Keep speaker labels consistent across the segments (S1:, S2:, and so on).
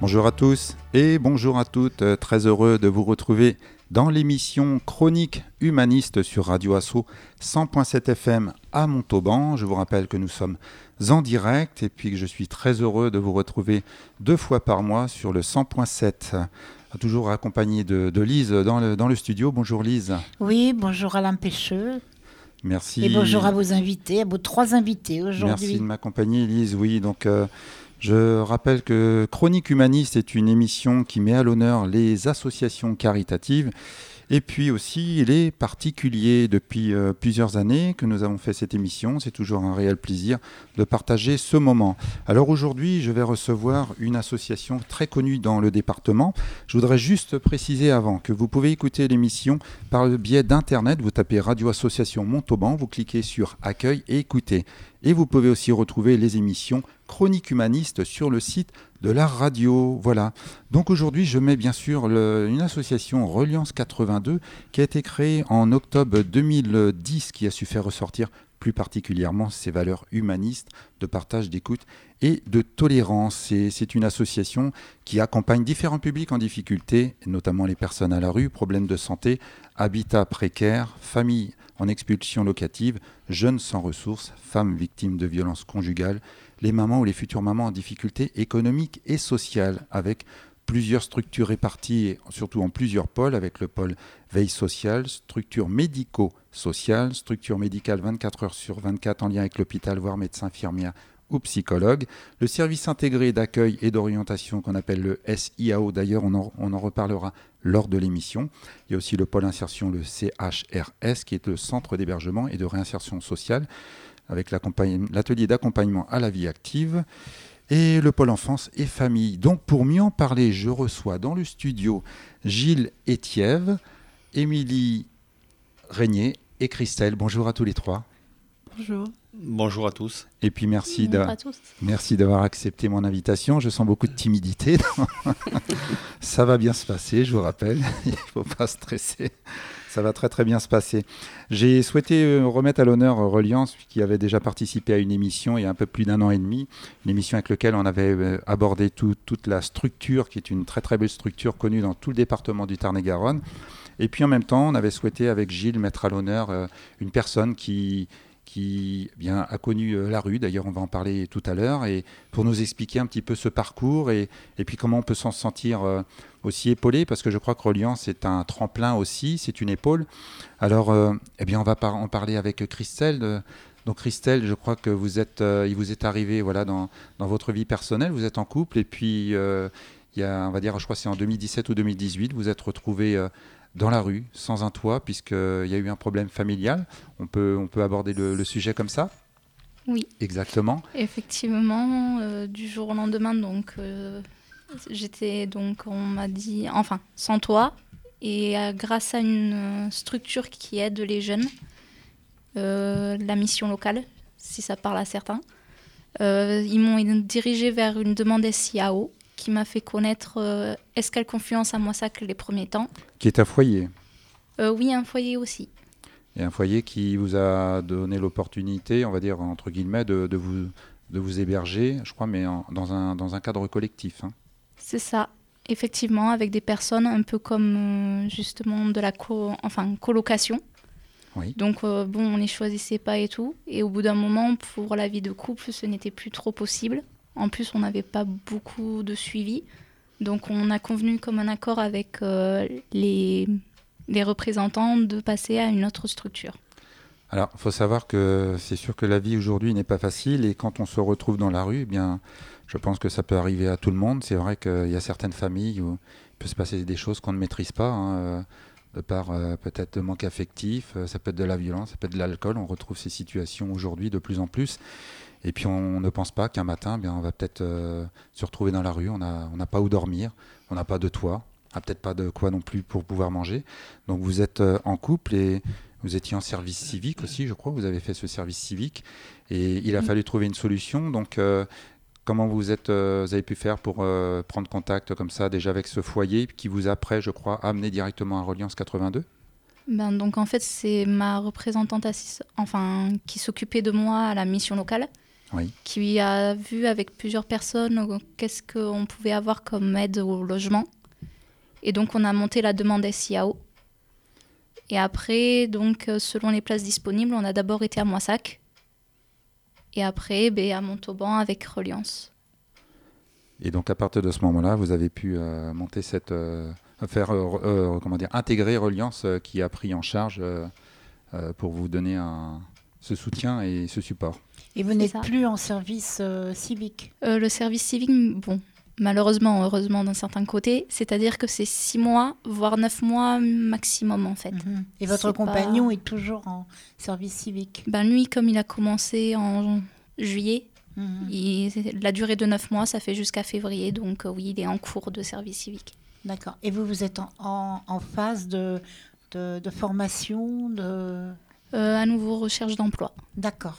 S1: Bonjour à tous et bonjour à toutes, très heureux de vous retrouver dans l'émission Chronique Humaniste sur Radio Asso 100.7 FM à Montauban. Je vous rappelle que nous sommes en direct et puis que je suis très heureux de vous retrouver 2 fois par mois sur le 100.7. Toujours accompagné de Lise dans le studio. Bonjour Lise.
S2: Oui, bonjour Alain Pêcheux.
S1: Merci.
S2: Et bonjour à vos invités, à vos 3 invités aujourd'hui.
S1: Merci de m'accompagner Lise. Oui, donc je rappelle que Chronique Humaniste est une émission qui met à l'honneur les associations caritatives et puis aussi les particuliers. Depuis plusieurs années que nous avons fait cette émission, c'est toujours un réel plaisir de partager ce moment. Alors aujourd'hui, je vais recevoir une association très connue dans le département. Je voudrais juste préciser avant que vous pouvez écouter l'émission par le biais d'Internet. Vous tapez Radio Association Montauban, vous cliquez sur Accueil et écoutez. Et vous pouvez aussi retrouver les émissions Chronique Humaniste sur le site de la radio. Voilà. Donc aujourd'hui, je mets bien sûr une association Reliance 82 qui a été créée en octobre 2010, qui a su faire ressortir plus particulièrement ses valeurs humanistes de partage, d'écoute et de tolérance. C'est une association qui accompagne différents publics en difficulté, notamment les personnes à la rue, problèmes de santé, habitat précaire, familles en expulsion locative, jeunes sans ressources, femmes victimes de violences conjugales, les mamans ou les futures mamans en difficulté économique et sociale, avec plusieurs structures réparties, surtout en plusieurs pôles, avec le pôle veille sociale, structure médico-sociale, structure médicale 24 heures sur 24 en lien avec l'hôpital, voire médecin, infirmière ou psychologue, le service intégré d'accueil et d'orientation qu'on appelle le SIAO, d'ailleurs on en reparlera lors de l'émission. Il y a aussi le pôle insertion, le CHRS, qui est le centre d'hébergement et de réinsertion sociale, avec l'atelier d'accompagnement à la vie active, et le pôle enfance et famille. Donc pour mieux en parler, je reçois dans le studio Gilles Etiève, Émilie Régnier et Christelle. Bonjour à tous les 3.
S3: Bonjour.
S4: Bonjour à tous.
S1: Et puis merci
S3: Merci
S1: d'avoir accepté mon invitation. Je sens beaucoup de timidité. Ça va bien se passer, je vous rappelle. Il ne faut pas stresser. Ça va très très bien se passer. J'ai souhaité remettre à l'honneur Reliance, qui avait déjà participé à une émission il y a un peu plus d'1 an et demi, une émission avec laquelle on avait abordé toute la structure, qui est une très très belle structure connue dans tout le département du Tarn-et-Garonne. Et puis en même temps, on avait souhaité avec Gilles mettre à l'honneur une personne qui a connu la rue, d'ailleurs on va en parler tout à l'heure, et pour nous expliquer un petit peu ce parcours et puis comment on peut s'en sentir aussi épaulé, parce que je crois que Reliance est un tremplin aussi, c'est une épaule. Alors on va en parler avec Christelle. Donc Christelle, je crois que il vous est arrivé dans votre vie personnelle, vous êtes en couple, et puis il y a, on va dire, je crois que c'est en 2017 ou 2018, vous êtes retrouvés dans la rue, sans un toit, puisqu'il y a eu un problème familial. On peut aborder le sujet comme ça ?
S3: Oui.
S1: Exactement.
S3: Effectivement, du jour au lendemain, j'étais, on m'a dit, sans toit. Et grâce à une structure qui aide les jeunes, la mission locale, si ça parle à certains, ils m'ont dirigé vers une demande SIAO, qui m'a fait connaître Est-ce qu'elle confiance à Moissac les premiers temps.
S1: Qui est un foyer.
S3: Oui, un foyer aussi.
S1: Et un foyer qui vous a donné l'opportunité, on va dire, entre guillemets, de vous héberger, je crois, mais dans un cadre collectif. Hein.
S3: C'est ça, effectivement, avec des personnes un peu comme, justement, de la colocation.
S1: Oui.
S3: Donc, on ne les choisissait pas et tout. Et au bout d'un moment, pour la vie de couple, ce n'était plus trop possible. En plus, on n'avait pas beaucoup de suivi. Donc, on a convenu comme un accord avec les représentants de passer à une autre structure.
S1: Alors, il faut savoir que c'est sûr que la vie aujourd'hui n'est pas facile. Et quand on se retrouve dans la rue, je pense que ça peut arriver à tout le monde. C'est vrai qu'il y a certaines familles où il peut se passer des choses qu'on ne maîtrise pas, de par peut-être de manque affectif. Ça peut être de la violence, ça peut être de l'alcool. On retrouve ces situations aujourd'hui de plus en plus. Et puis on ne pense pas qu'un matin, on va peut-être se retrouver dans la rue, on n'a pas où dormir, on n'a pas de toit, on n'a peut-être pas de quoi non plus pour pouvoir manger. Donc vous êtes en couple et vous étiez en service civique aussi, je crois, vous avez fait ce service civique. Et il a fallu trouver une solution. Donc comment vous avez pu faire pour prendre contact comme ça déjà avec ce foyer qui vous a après, je crois, amené directement à Reliance 82 ?
S3: Donc en fait, c'est ma représentante qui s'occupait de moi à la mission locale
S1: Oui.
S3: qui a vu avec plusieurs personnes qu'est-ce qu'on pouvait avoir comme aide au logement. Et donc, on a monté la demande SIAO. Et après, donc, selon les places disponibles, on a d'abord été à Moissac. Et après, à Montauban avec Reliance.
S1: Et donc, à partir de ce moment-là, vous avez pu monter intégrer Reliance qui a pris en charge pour vous donner ce soutien et ce support.
S2: Et vous n'êtes plus en service civique?
S3: Le service civique, bon, malheureusement, heureusement d'un certain côté, c'est-à-dire que c'est 6 mois, voire 9 mois maximum en fait.
S2: Et votre compagnon est toujours en service civique?
S3: Lui, comme il a commencé en juillet, la durée de 9 mois, ça fait jusqu'à février, donc oui, il est en cours de service civique.
S2: D'accord. Et vous êtes en phase de formation
S3: à nouveau, recherche d'emploi.
S2: D'accord.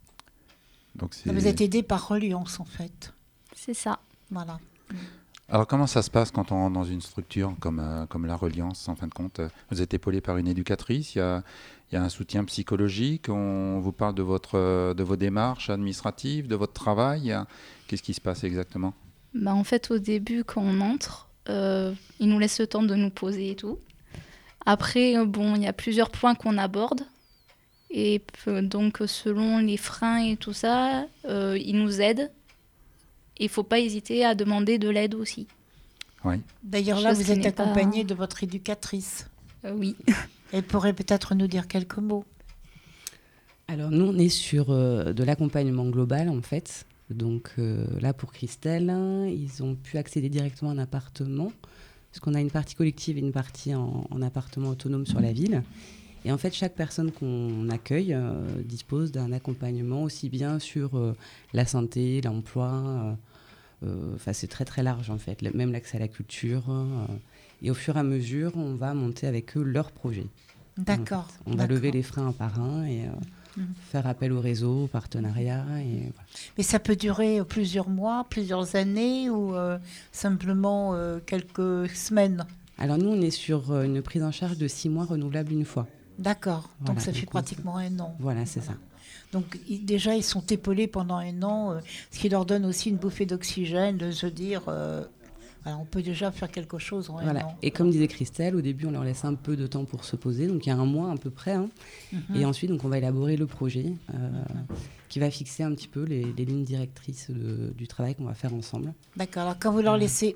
S1: Donc
S2: vous êtes aidé par Reliance en fait.
S3: C'est ça.
S2: Voilà.
S1: Alors comment ça se passe quand on rentre dans une structure comme la Reliance, en fin de compte? Vous êtes épaulé par une éducatrice, il y a un soutien psychologique, on vous parle de vos démarches administratives, de votre travail. Qu'est-ce qui se passe exactement?
S3: En fait, au début, quand on entre, ils nous laissent le temps de nous poser et tout. Après, il y a plusieurs points qu'on aborde. Et donc, selon les freins et tout ça, ils nous aident. Il ne faut pas hésiter à demander de l'aide aussi.
S1: Oui.
S2: D'ailleurs, là, vous êtes accompagné de votre éducatrice.
S3: Oui.
S2: Elle pourrait peut-être nous dire quelques mots.
S4: Alors, nous, on est sur de l'accompagnement global, en fait. Donc, là, pour Christelle, ils ont pu accéder directement à un appartement, parce qu'on a une partie collective et une partie en appartement autonome sur la ville. Et en fait, chaque personne qu'on accueille dispose d'un accompagnement aussi bien sur la santé, l'emploi. C'est très très large en fait, même l'accès à la culture. Et au fur et à mesure, on va monter avec eux leur projet.
S2: D'accord.
S4: En fait, on va lever les freins un par un et faire appel au réseau, au partenariat. Et voilà.
S2: Mais ça peut durer plusieurs mois, plusieurs années ou simplement quelques semaines?
S4: Alors nous, on est sur une prise en charge de 6 mois renouvelable une fois.
S2: D'accord,
S4: voilà,
S2: donc ça fait pratiquement un an.
S4: Voilà, c'est ça.
S2: Donc déjà, ils sont épaulés pendant un an, ce qui leur donne aussi une bouffée d'oxygène, de se dire, on peut déjà faire quelque chose en un an.
S4: Et comme disait Christelle, au début, on leur laisse un peu de temps pour se poser, donc il y a un mois à peu près. Et ensuite, donc, on va élaborer le projet qui va fixer un petit peu les lignes directrices du travail qu'on va faire ensemble.
S2: D'accord. Alors, quand vous leur laissez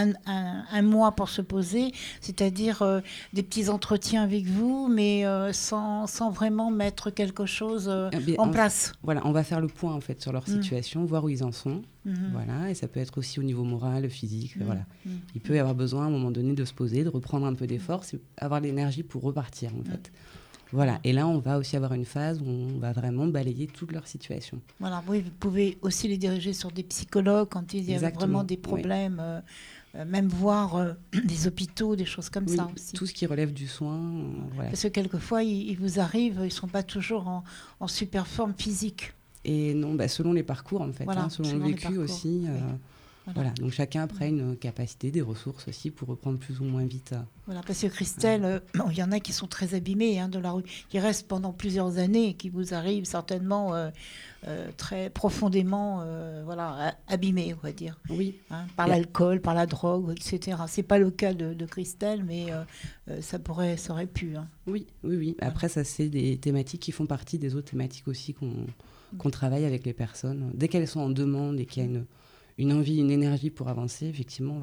S2: un mois pour se poser, c'est-à-dire des petits entretiens avec vous, mais sans vraiment mettre quelque chose en place.
S4: Voilà, on va faire le point en fait sur leur situation, voir où ils en sont. Voilà, et ça peut être aussi au niveau moral, physique. Voilà. Il peut y avoir besoin à un moment donné de se poser, de reprendre un peu des forces, avoir l'énergie pour repartir en fait. Voilà, et là on va aussi avoir une phase où on va vraiment balayer toute leur situation.
S2: Voilà, oui, vous pouvez aussi les diriger sur des psychologues quand il y a vraiment des problèmes, même voir des hôpitaux, des choses comme ça aussi.
S4: Tout ce qui relève du soin. Voilà.
S2: Parce que quelquefois, ils vous arrivent, ils ne sont pas toujours en super forme physique.
S4: Et non, selon les parcours en fait, selon le vécu aussi. Voilà, donc chacun après une capacité, des ressources aussi pour reprendre plus ou moins vite.
S2: Voilà, parce que Christelle, il y en a qui sont très abîmés de la rue, qui restent pendant plusieurs années et qui vous arrivent certainement très profondément abîmés, on va dire.
S4: Oui.
S2: Par l'alcool, par la drogue, etc. C'est pas le cas de Christelle, mais ça aurait pu.
S4: Oui. Après, ça, c'est des thématiques qui font partie des autres thématiques aussi qu'on travaille avec les personnes. Dès qu'elles sont en demande et qu'il y a une envie, une énergie pour avancer, effectivement,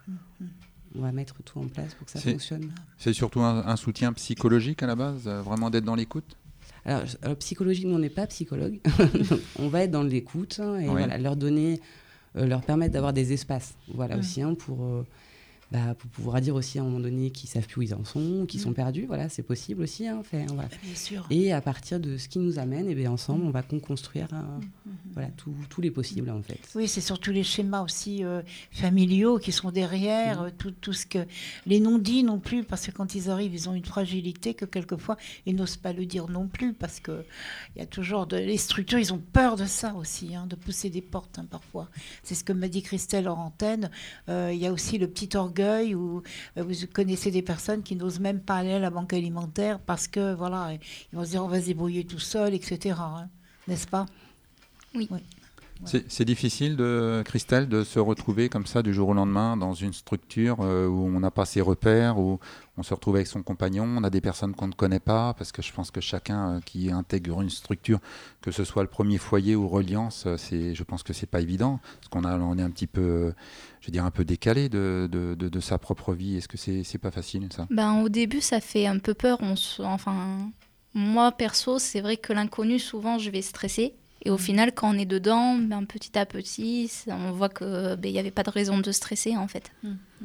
S4: on va mettre tout en place pour que ça fonctionne.
S1: C'est surtout un soutien psychologique à la base, vraiment d'être dans l'écoute?
S4: Alors psychologique, nous, on n'est pas psychologue. On va être dans l'écoute et leur donner, leur permettre d'avoir des espaces. Voilà aussi, pour pouvoir dire aussi à un moment donné qu'ils ne savent plus où ils en sont, qu'ils sont perdus. Voilà, c'est possible aussi. Bien
S2: sûr.
S4: Et à partir de ce qui nous amène, ensemble, on va construire tous les possibles, en fait.
S2: Oui, c'est surtout les schémas aussi familiaux qui sont derrière, tout ce que... Les non-dits non plus, parce que quand ils arrivent, ils ont une fragilité que quelquefois, ils n'osent pas le dire non plus, parce qu'il y a toujours... Les structures, ils ont peur de ça aussi, de pousser des portes, parfois. C'est ce que m'a dit Christelle en antenne. Il y a aussi le petit orgueil où vous connaissez des personnes qui n'osent même pas aller à la banque alimentaire parce que, ils vont se dire on va se débrouiller tout seul, etc. N'est-ce pas?
S3: Oui.
S1: C'est difficile, Christelle, de se retrouver comme ça du jour au lendemain dans une structure où on n'a pas ses repères, où on se retrouve avec son compagnon, on a des personnes qu'on ne connaît pas, parce que je pense que chacun qui intègre une structure, que ce soit le premier foyer ou Reliance, je pense que c'est pas évident, parce on est un petit peu, je veux dire, un peu décalé de sa propre vie. Est-ce que c'est pas facile, ça?
S3: Au début, ça fait un peu peur. Moi, perso, c'est vrai que l'inconnu, souvent, je vais stresser. Et au final, quand on est dedans, petit à petit, on voit qu'il n'y avait pas de raison de stresser, en fait.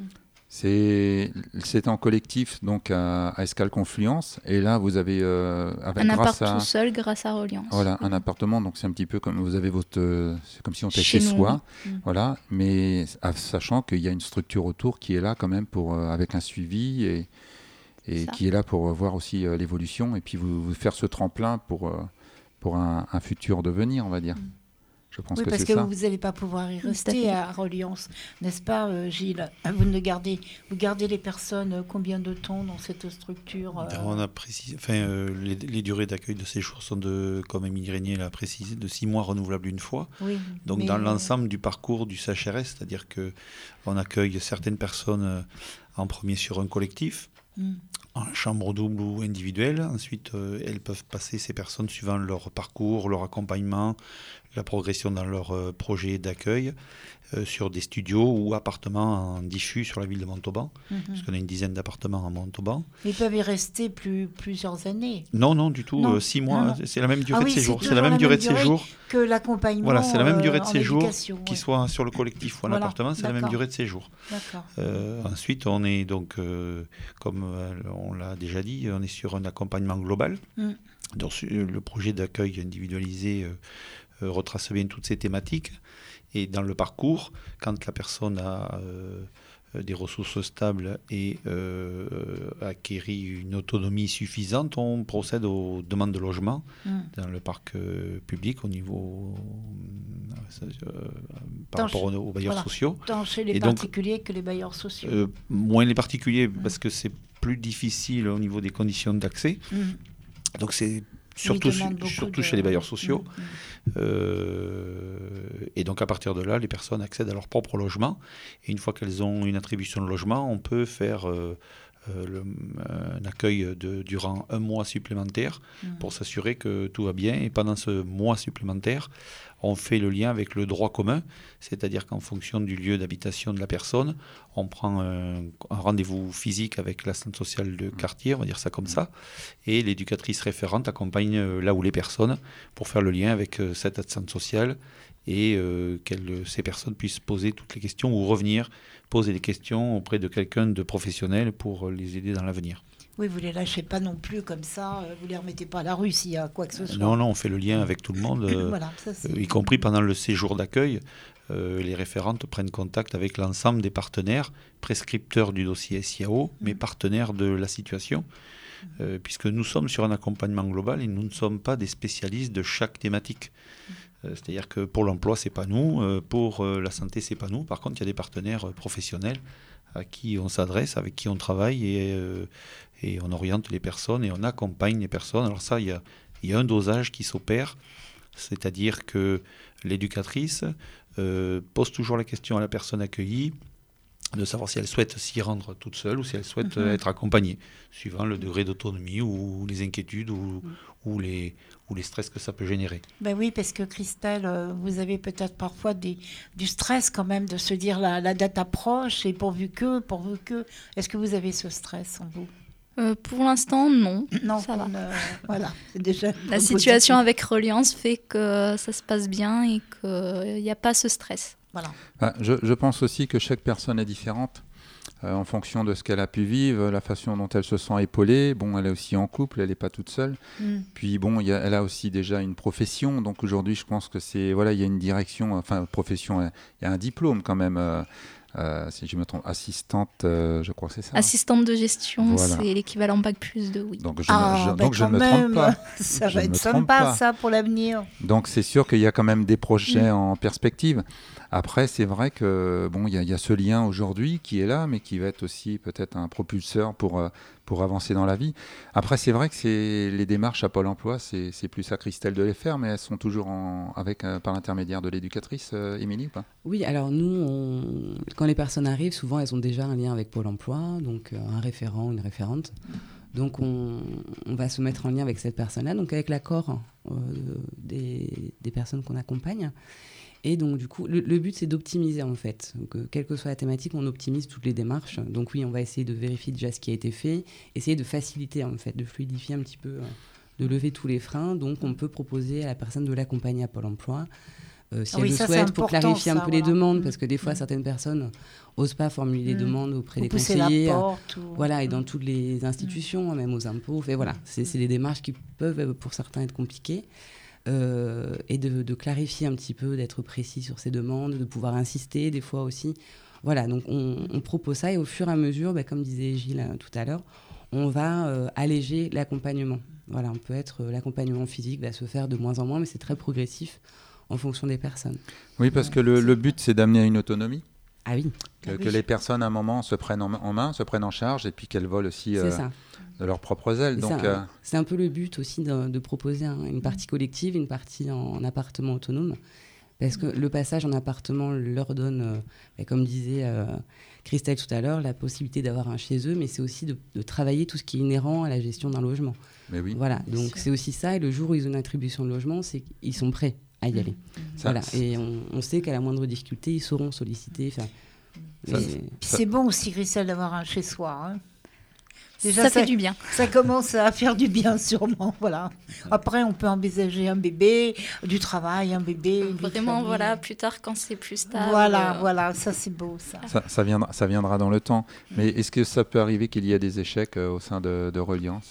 S1: C'est en collectif, donc à Escale Confluence. Et là, vous avez...
S3: un appart tout seul grâce à Reliance.
S1: Voilà, un appartement. Donc c'est un petit peu comme vous avez c'est comme si on était chez soi.
S3: Oui.
S1: Voilà, mais sachant qu'il y a une structure autour qui est là quand même avec un suivi et qui est là pour voir aussi l'évolution et puis vous faire ce tremplin pour un futur devenir, on va dire. Je pense que c'est ça.
S2: Oui, parce que vous n'allez pas pouvoir y rester à Reliance, n'est-ce pas, Gilles? Vous gardez les personnes combien de temps dans cette structure
S5: On a précisé, les durées d'accueil de séjour sont comme Émilie Régnier l'a précisé, de 6 mois renouvelables une fois.
S2: Oui,
S5: donc dans l'ensemble du parcours du CHRS, c'est-à-dire qu'on accueille certaines personnes en premier sur un collectif, en chambre double ou individuelle. Ensuite, elles peuvent passer, ces personnes, suivant leur parcours, leur accompagnement, la progression dans leur projet d'accueil, sur des studios ou appartements en diffus sur la ville de Montauban, parce qu'on a une dizaine d'appartements à Montauban.
S2: Ils peuvent y rester plusieurs années?
S5: Non, du tout. 6 mois,
S2: non.
S5: C'est la même durée de séjour.
S2: C'est la même durée de séjour que l'accompagnement.
S5: Voilà, c'est la même durée de séjour,
S2: qu'il
S5: soit sur le collectif ou en appartement, c'est la même durée de séjour.
S2: D'accord.
S5: Ensuite, on est donc, comme on l'a déjà dit, on est sur un accompagnement global. Donc, le projet d'accueil individualisé retrace bien toutes ces thématiques. Et dans le parcours, quand la personne a des ressources stables et acquérit une autonomie suffisante, on procède aux demandes de logement dans le parc public au niveau par rapport aux bailleurs sociaux.
S2: Tant chez les particuliers que les bailleurs sociaux.
S5: Moins les particuliers parce que c'est plus difficile au niveau des conditions d'accès. Donc c'est surtout chez les bailleurs sociaux. Et donc à partir de là, les personnes accèdent à leur propre logement. Et une fois qu'elles ont une attribution de logement, on peut faire un accueil durant un mois supplémentaire pour s'assurer que tout va bien. Et pendant ce mois supplémentaire, on fait le lien avec le droit commun, c'est-à-dire qu'en fonction du lieu d'habitation de la personne, on prend un rendez-vous physique avec l'assistante sociale de quartier, on va dire ça comme ça, et l'éducatrice référente accompagne là où les personnes pour faire le lien avec cette assistante sociale et que ces personnes puissent poser toutes les questions ou revenir poser des questions auprès de quelqu'un de professionnel pour les aider dans l'avenir.
S2: Oui, vous ne les lâchez pas non plus comme ça, vous ne les remettez pas à la rue s'il y a quoi que ce soit.
S5: Non, on fait le lien avec tout le monde,
S2: voilà,
S5: y compris pendant le séjour d'accueil. Les référentes prennent contact avec l'ensemble des partenaires, prescripteurs du dossier SIAO, mais partenaires de la situation, puisque nous sommes sur un accompagnement global et nous ne sommes pas des spécialistes de chaque thématique. C'est-à-dire que pour l'emploi, c'est pas nous, pour la santé, c'est pas nous. Par contre, il y a des partenaires professionnels à qui on s'adresse, avec qui on travaille et on oriente les personnes et on accompagne les personnes. Alors ça, il y a un dosage qui s'opère, c'est-à-dire que l'éducatrice pose toujours la question à la personne accueillie de savoir si elle souhaite s'y rendre toute seule ou si elle souhaite être accompagnée, suivant le degré d'autonomie ou les inquiétudes ou les stress que ça peut générer.
S2: Ben oui, parce que Christelle, vous avez peut-être parfois du stress quand même de se dire la date approche et pourvu que. Est-ce que vous avez ce stress en vous?
S3: Pour l'instant, non.
S2: Non,
S3: ça va.
S2: Voilà, c'est déjà
S3: la situation avec Reliance fait que ça se passe bien et qu'il n'y a pas ce stress.
S2: Voilà.
S1: Je pense aussi que chaque personne est différente en fonction de ce qu'elle a pu vivre, la façon dont elle se sent épaulée. Bon, elle est aussi en couple, elle n'est pas toute seule. Puis bon, elle a aussi déjà une profession. Donc aujourd'hui, je pense que il y a une direction, enfin profession, il y a un diplôme quand même. Si je me trompe, assistante, je crois que c'est ça.
S3: Assistante de gestion,
S1: voilà.
S3: C'est l'équivalent Bac+2, oui.
S1: Donc je ne me trompe pas.
S2: Ça va être sympa, ça, pour l'avenir.
S1: Donc c'est sûr qu'il y a quand même des projets en perspective. Après, c'est vrai que il y a ce lien aujourd'hui qui est là, mais qui va être aussi peut-être un propulseur pour pour avancer dans la vie. Après, c'est vrai que les démarches à Pôle emploi, c'est plus à Christelle de les faire, mais elles sont toujours par l'intermédiaire de l'éducatrice, Émilie, ou pas ?
S4: Oui, alors nous, quand les personnes arrivent, souvent elles ont déjà un lien avec Pôle emploi, donc un référent, une référente. Donc on va se mettre en lien avec cette personne-là, donc avec l'accord des personnes qu'on accompagne. Et donc, du coup, le but, c'est d'optimiser, en fait. Donc, quelle que soit la thématique, on optimise toutes les démarches. Donc, oui, on va essayer de vérifier déjà ce qui a été fait, essayer de faciliter, en fait, de fluidifier un petit peu, de lever tous les freins. Donc, on peut proposer à la personne de l'accompagner à Pôle emploi, si elle le souhaite, pour clarifier un peu les demandes, parce que des fois, certaines personnes n'osent pas formuler les demandes auprès des conseillers.
S2: La porte,
S4: voilà, et dans toutes les institutions, même aux impôts. Voilà, c'est des démarches qui peuvent, pour certains, être compliquées. Et de clarifier un petit peu, d'être précis sur ces demandes, de pouvoir insister des fois aussi. Voilà, donc on propose ça et au fur et à mesure, comme disait Gilles tout à l'heure, on va alléger l'accompagnement. Voilà, l'accompagnement physique va se faire de moins en moins, mais c'est très progressif en fonction des personnes.
S1: Oui, parce que le but, c'est d'amener à une autonomie.
S4: Ah oui.
S1: Que les personnes, à un moment, se prennent en main, se prennent en charge, et puis qu'elles volent aussi de leurs propres ailes. Donc,
S4: c'est un peu le but aussi de proposer une partie collective, une partie en appartement autonome. Parce que le passage en appartement leur donne, comme disait Christelle tout à l'heure, la possibilité d'avoir un chez eux, mais c'est aussi de travailler tout ce qui est inhérent à la gestion d'un logement.
S1: Mais oui.
S4: Voilà, donc c'est aussi ça. Et le jour où ils ont une attribution de logement, c'est qu'ils sont prêts à y aller. Voilà. Et on sait qu'à la moindre difficulté, ils seront sollicités.
S2: C'est bon aussi, Christelle, d'avoir un chez soi. Hein.
S3: Déjà, ça fait du bien.
S2: Ça commence à faire du bien, sûrement. Voilà. Après, on peut envisager un bébé, du travail, un bébé.
S3: Vraiment, voilà, plus tard, quand c'est plus stable.
S2: Voilà, ça c'est beau, ça.
S1: Ça viendra dans le temps. Mais est-ce que ça peut arriver qu'il y ait des échecs au sein de Reliance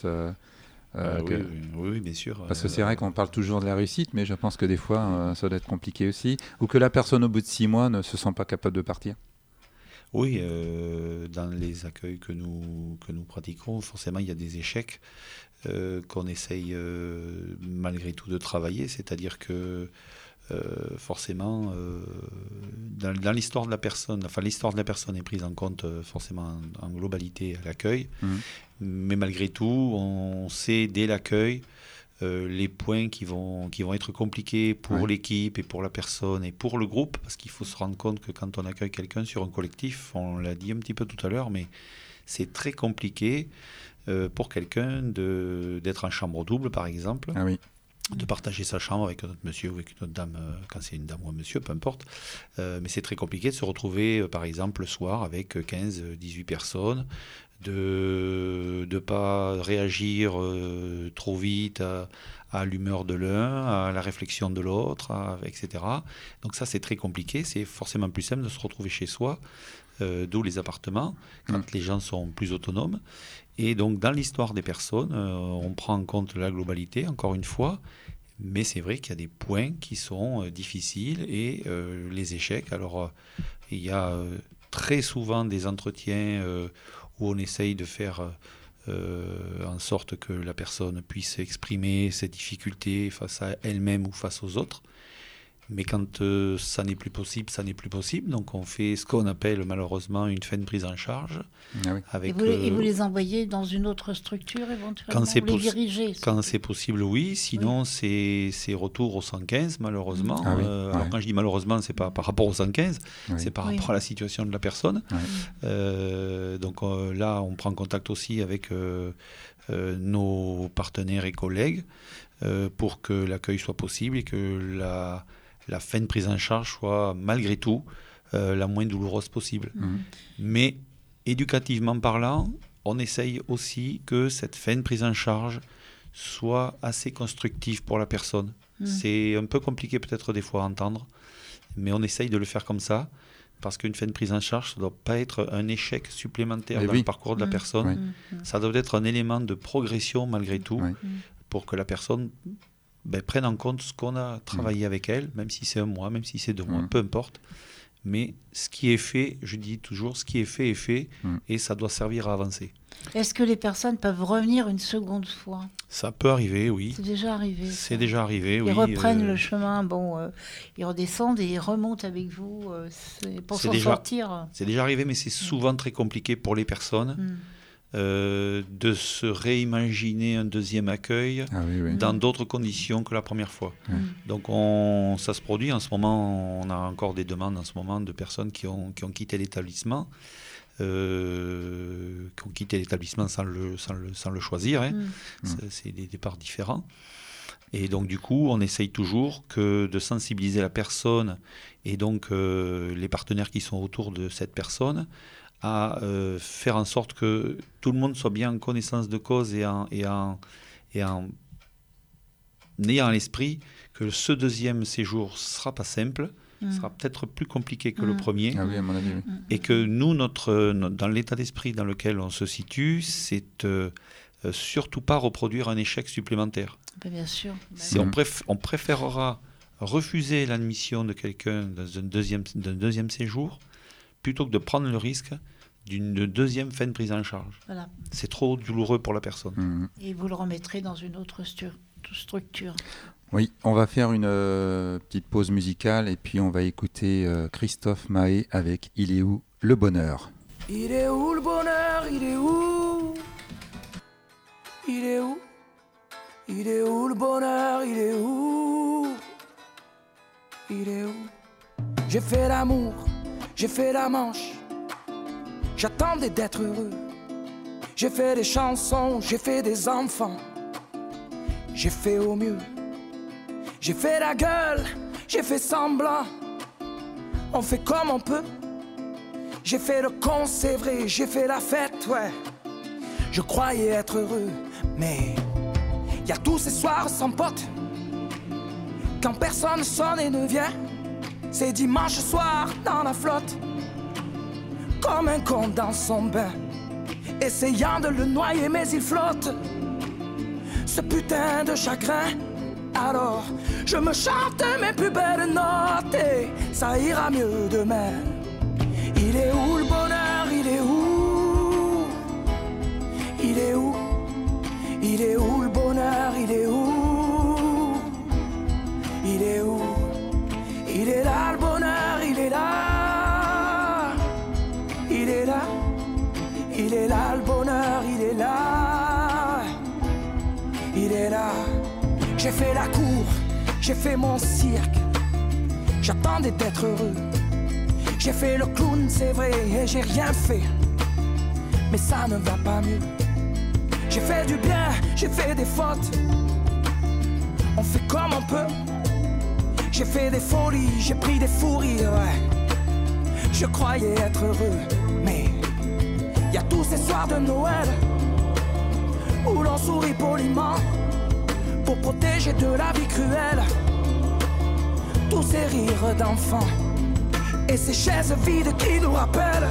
S5: oui, bien sûr.
S1: Parce que c'est vrai qu'on parle toujours de la réussite, mais je pense que des fois, ça doit être compliqué aussi. Ou que la personne, au bout de 6 mois, ne se sent pas capable de partir.
S5: Oui, dans les accueils que nous pratiquons, forcément, il y a des échecs qu'on essaye malgré tout de travailler. C'est-à-dire que forcément, dans l'histoire de la personne, l'histoire de la personne est prise en compte forcément en globalité à l'accueil. Mais malgré tout, on sait dès l'accueil les points qui vont être compliqués pour l'équipe et pour la personne et pour le groupe, parce qu'il faut se rendre compte que quand on accueille quelqu'un sur un collectif, on l'a dit un petit peu tout à l'heure, mais c'est très compliqué pour quelqu'un d'être en chambre double, par exemple, de partager sa chambre avec un autre monsieur ou avec une autre dame, quand c'est une dame ou un monsieur, peu importe. Mais c'est très compliqué de se retrouver, par exemple, le soir avec 15-18 personnes, de ne pas réagir trop vite à l'humeur de l'un, à la réflexion de l'autre, etc. Donc ça, c'est très compliqué. C'est forcément plus simple de se retrouver chez soi, d'où les appartements, quand les gens sont plus autonomes. Et donc, dans l'histoire des personnes, on prend en compte la globalité, encore une fois, mais c'est vrai qu'il y a des points qui sont difficiles et les échecs. Alors, il y a très souvent des entretiens où on essaye de faire en sorte que la personne puisse exprimer ses difficultés face à elle-même ou face aux autres. Mais quand ça n'est plus possible, ça n'est plus possible. Donc on fait ce qu'on appelle malheureusement une fin de prise en charge. Avec,
S2: et vous les envoyez dans une autre structure éventuellement, vous les dirigez?
S5: Quand c'est possible, oui. Sinon, c'est retour au 115 malheureusement. Alors quand je dis malheureusement, c'est pas par rapport au 115, c'est par rapport à la situation de la personne. Donc là, on prend contact aussi avec nos partenaires et collègues pour que l'accueil soit possible et que la fin de prise en charge soit malgré tout la moins douloureuse possible. Mais éducativement parlant, on essaye aussi que cette fin de prise en charge soit assez constructive pour la personne. C'est un peu compliqué peut-être des fois à entendre, mais on essaye de le faire comme ça, parce qu'une fin de prise en charge, ça ne doit pas être un échec supplémentaire dans le parcours de la personne. Ça doit être un élément de progression malgré tout, pour que la personne prenne en compte ce qu'on a travaillé avec elle, même si c'est 1 mois, même si c'est 2 mois, peu importe. Mais ce qui est fait, je dis toujours, ce qui est fait, et ça doit servir à avancer.
S2: Est-ce que les personnes peuvent revenir une seconde fois?
S5: Ça peut arriver, oui.
S2: C'est déjà arrivé.
S5: C'est déjà arrivé, oui.
S2: Ils reprennent le chemin, ils redescendent et ils remontent avec vous pour s'en sortir.
S5: C'est déjà arrivé, mais c'est souvent très compliqué pour les personnes de se réimaginer un deuxième accueil dans d'autres conditions que la première fois. Donc ça se produit en ce moment, on a encore des demandes en ce moment de personnes qui ont quitté l'établissement, qui ont quitté l'établissement sans le choisir, hein. C'est des départs différents. Et donc du coup, on essaye toujours de sensibiliser la personne et donc les partenaires qui sont autour de cette personne à faire en sorte que tout le monde soit bien en connaissance de cause et en ayant à l'esprit que ce deuxième séjour ne sera pas simple, sera peut-être plus compliqué que le premier.
S1: Ah oui, à mon avis, oui.
S5: Et que nous, dans l'état d'esprit dans lequel on se situe, c'est surtout pas reproduire un échec supplémentaire.
S2: Bien sûr.
S5: On préférera refuser l'admission de quelqu'un dans d'un deuxième séjour plutôt que de prendre le risque d'une deuxième fin de prise en charge.
S2: Voilà.
S5: C'est trop douloureux pour la personne.
S2: Et vous le remettrez dans une autre structure.
S1: Oui, on va faire une petite pause musicale et puis on va écouter Christophe Mahé avec « Il est où le bonheur ?»
S6: Il est où le bonheur? Il est où? Il est où? Il est où le bonheur? Il est où? Il est où? J'ai fait l'amour, j'ai fait la manche, j'attendais d'être heureux. J'ai fait des chansons, j'ai fait des enfants, j'ai fait au mieux. J'ai fait la gueule, j'ai fait semblant, on fait comme on peut. J'ai fait le con, c'est vrai, j'ai fait la fête, ouais. Je croyais être heureux, mais y a tous ces soirs sans potes, quand personne sonne et ne vient. C'est dimanche soir dans la flotte, comme un con dans son bain, essayant de le noyer mais il flotte, ce putain de chagrin. Alors je me chante mes plus belles notes et ça ira mieux demain. Il est où le bonheur? Il est où? Il est où? Il est où le bonheur? Il est où? Il est où? Il est là le bonheur, il est là. Il est là. Il est là le bonheur, il est là. Il est là. J'ai fait la cour, j'ai fait mon cirque, j'attendais d'être heureux. J'ai fait le clown, c'est vrai, et j'ai rien fait, mais ça ne va pas mieux. J'ai fait du bien, j'ai fait des fautes, on fait comme on peut. J'ai fait des folies, j'ai pris des fous rires, ouais. Je croyais être heureux, mais y a tous ces soirs de Noël où l'on sourit poliment pour protéger de la vie cruelle tous ces rires d'enfants et ces chaises vides qui nous rappellent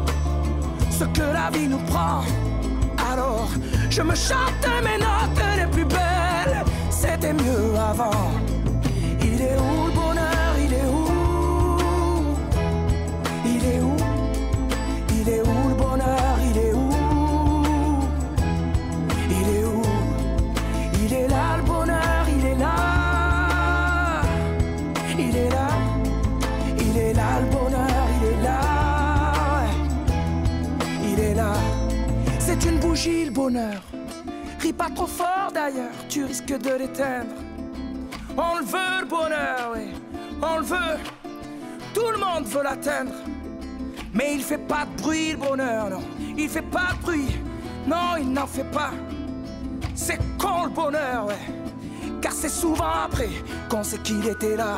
S6: ce que la vie nous prend. Alors je me chante mes notes les plus belles, c'était mieux avant. Il est où le bonheur? Il est où? Il est où? Il est où le bonheur? Il est où? Il est où? Il est là le bonheur, il est là. Il est là. Il est là le bonheur, il est là. Il est là. C'est une bougie le bonheur. Ris pas trop fort d'ailleurs, tu risques de l'éteindre. On le veut le bonheur, oui, on le veut. Tout le monde veut l'atteindre. Mais il fait pas de bruit le bonheur, non. Il fait pas de bruit, non, il n'en fait pas. C'est con le bonheur, ouais. Car c'est souvent après qu'on sait qu'il était là.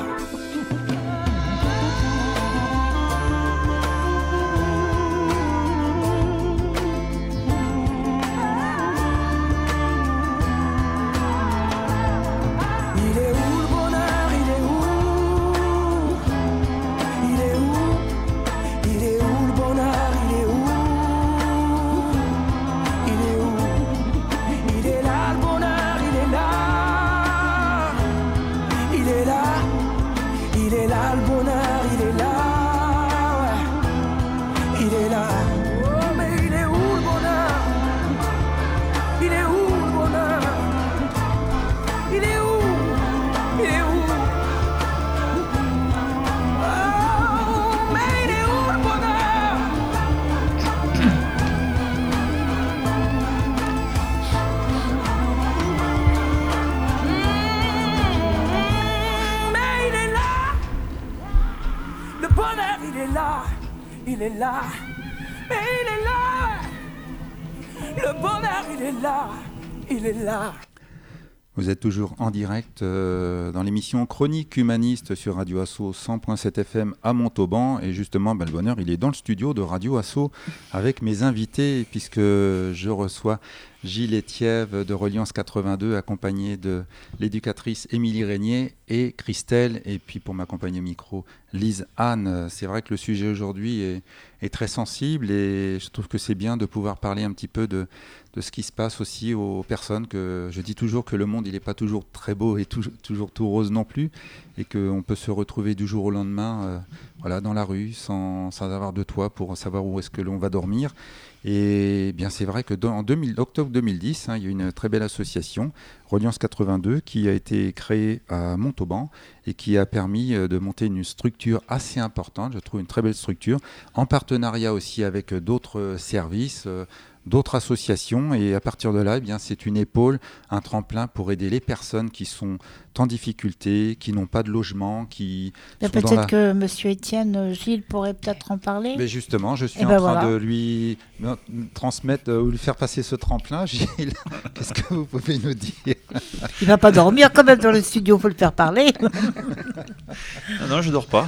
S6: il est là. Mais il est là. Le bonheur, il est là. Il est là.
S1: Vous êtes toujours en direct dans l'émission Chronique Humaniste sur Radio Asso 100.7 FM à Montauban. Et justement, le bonheur, il est dans le studio de Radio Asso avec mes invités, puisque je reçois Gilles Etiève de Reliance 82, accompagné de l'éducatrice Émilie Régnier et Christelle. Et puis pour m'accompagner micro, Lise Anne. C'est vrai que le sujet aujourd'hui est très sensible et je trouve que c'est bien de pouvoir parler un petit peu de ce qui se passe aussi aux personnes. Que je dis toujours que le monde, il n'est pas toujours très beau et toujours tout rose non plus, et qu'on peut se retrouver du jour au lendemain dans la rue sans avoir de toit pour savoir où est-ce que l'on va dormir. Et bien c'est vrai que en octobre 2010, il y a une très belle association, Reliance 82, qui a été créée à Montauban et qui a permis de monter une structure assez importante, je trouve une très belle structure, en partenariat aussi avec d'autres services, d'autres associations, et à partir de là, c'est une épaule, un tremplin pour aider les personnes qui sont en difficulté, qui n'ont pas de logement, qui sont
S2: peut-être que Monsieur Étienne, Gilles pourrait peut-être en parler.
S1: Mais justement, je suis en train de lui transmettre ou lui faire passer ce tremplin. Gilles, qu'est-ce que vous pouvez nous dire?
S2: Il va pas dormir quand même dans le studio, faut le faire parler.
S5: Non, je dors pas.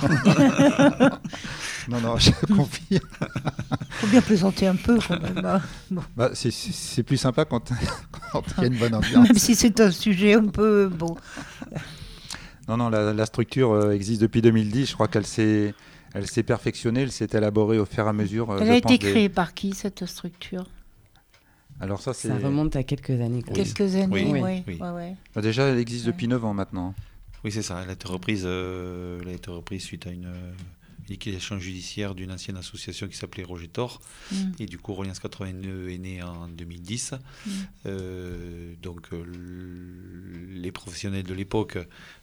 S1: Non, je confirme.
S2: Faut bien plaisanter un peu quand même. Bon.
S1: C'est plus sympa quand il y a une bonne ambiance.
S2: Même si c'est un sujet un peu bon.
S1: Non, la structure existe depuis 2010. Je crois qu'elle s'est perfectionnée, elle s'est élaborée au fur et à mesure.
S2: Elle a été créée par qui, cette structure?
S1: Alors ça
S4: remonte à quelques années.
S2: Quelques années, oui. Ouais.
S1: Déjà, elle existe depuis 9 ans maintenant.
S5: Oui, c'est ça. Elle a été reprise suite à une liquidation judiciaire d'une ancienne association qui s'appelait Roger Thor. Et du coup, Reliance 82 est née en 2010. Donc, les professionnels de l'époque,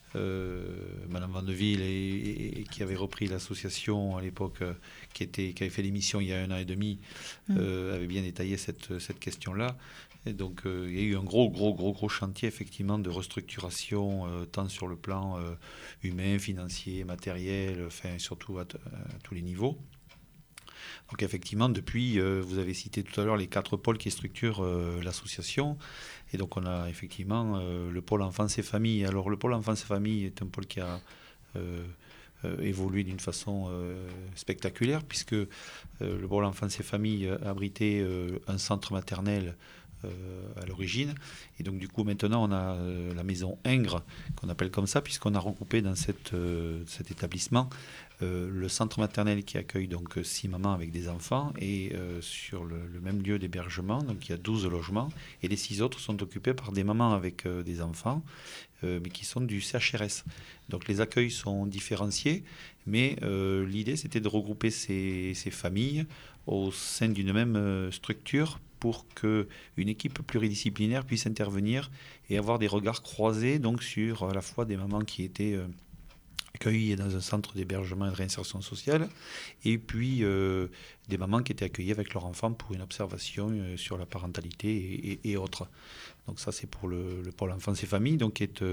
S5: Madame Vandeville, et qui avait repris l'association à l'époque, qui avait fait l'émission il y a 1 an et demi, avait bien détaillé cette question-là. Et donc, il y a eu un gros chantier, effectivement, de restructuration, tant sur le plan humain, financier, matériel, surtout à tous les niveaux. Donc, effectivement, depuis, vous avez cité tout à l'heure les 4 pôles qui structurent l'association. Et donc, on a effectivement le pôle enfance et famille. Alors, le pôle enfance et famille est un pôle qui a évolué d'une façon spectaculaire, puisque le pôle enfance et famille abritait un centre maternel à l'origine, et donc du coup maintenant on a la maison Ingres, qu'on appelle comme ça, puisqu'on a regroupé dans cet établissement le centre maternel qui accueille donc 6 mamans avec des enfants, et sur le même lieu d'hébergement, donc il y a 12 logements, et les 6 autres sont occupés par des mamans avec des enfants, mais qui sont du CHRS. Donc les accueils sont différenciés, mais l'idée c'était de regrouper ces familles au sein d'une même structure, pour qu'une équipe pluridisciplinaire puisse intervenir et avoir des regards croisés donc sur à la fois des mamans qui étaient accueillies dans un centre d'hébergement et de réinsertion sociale, et puis des mamans qui étaient accueillies avec leurs enfants pour une observation sur la parentalité et autres. Donc ça, c'est pour le pôle enfance et famille, donc qui est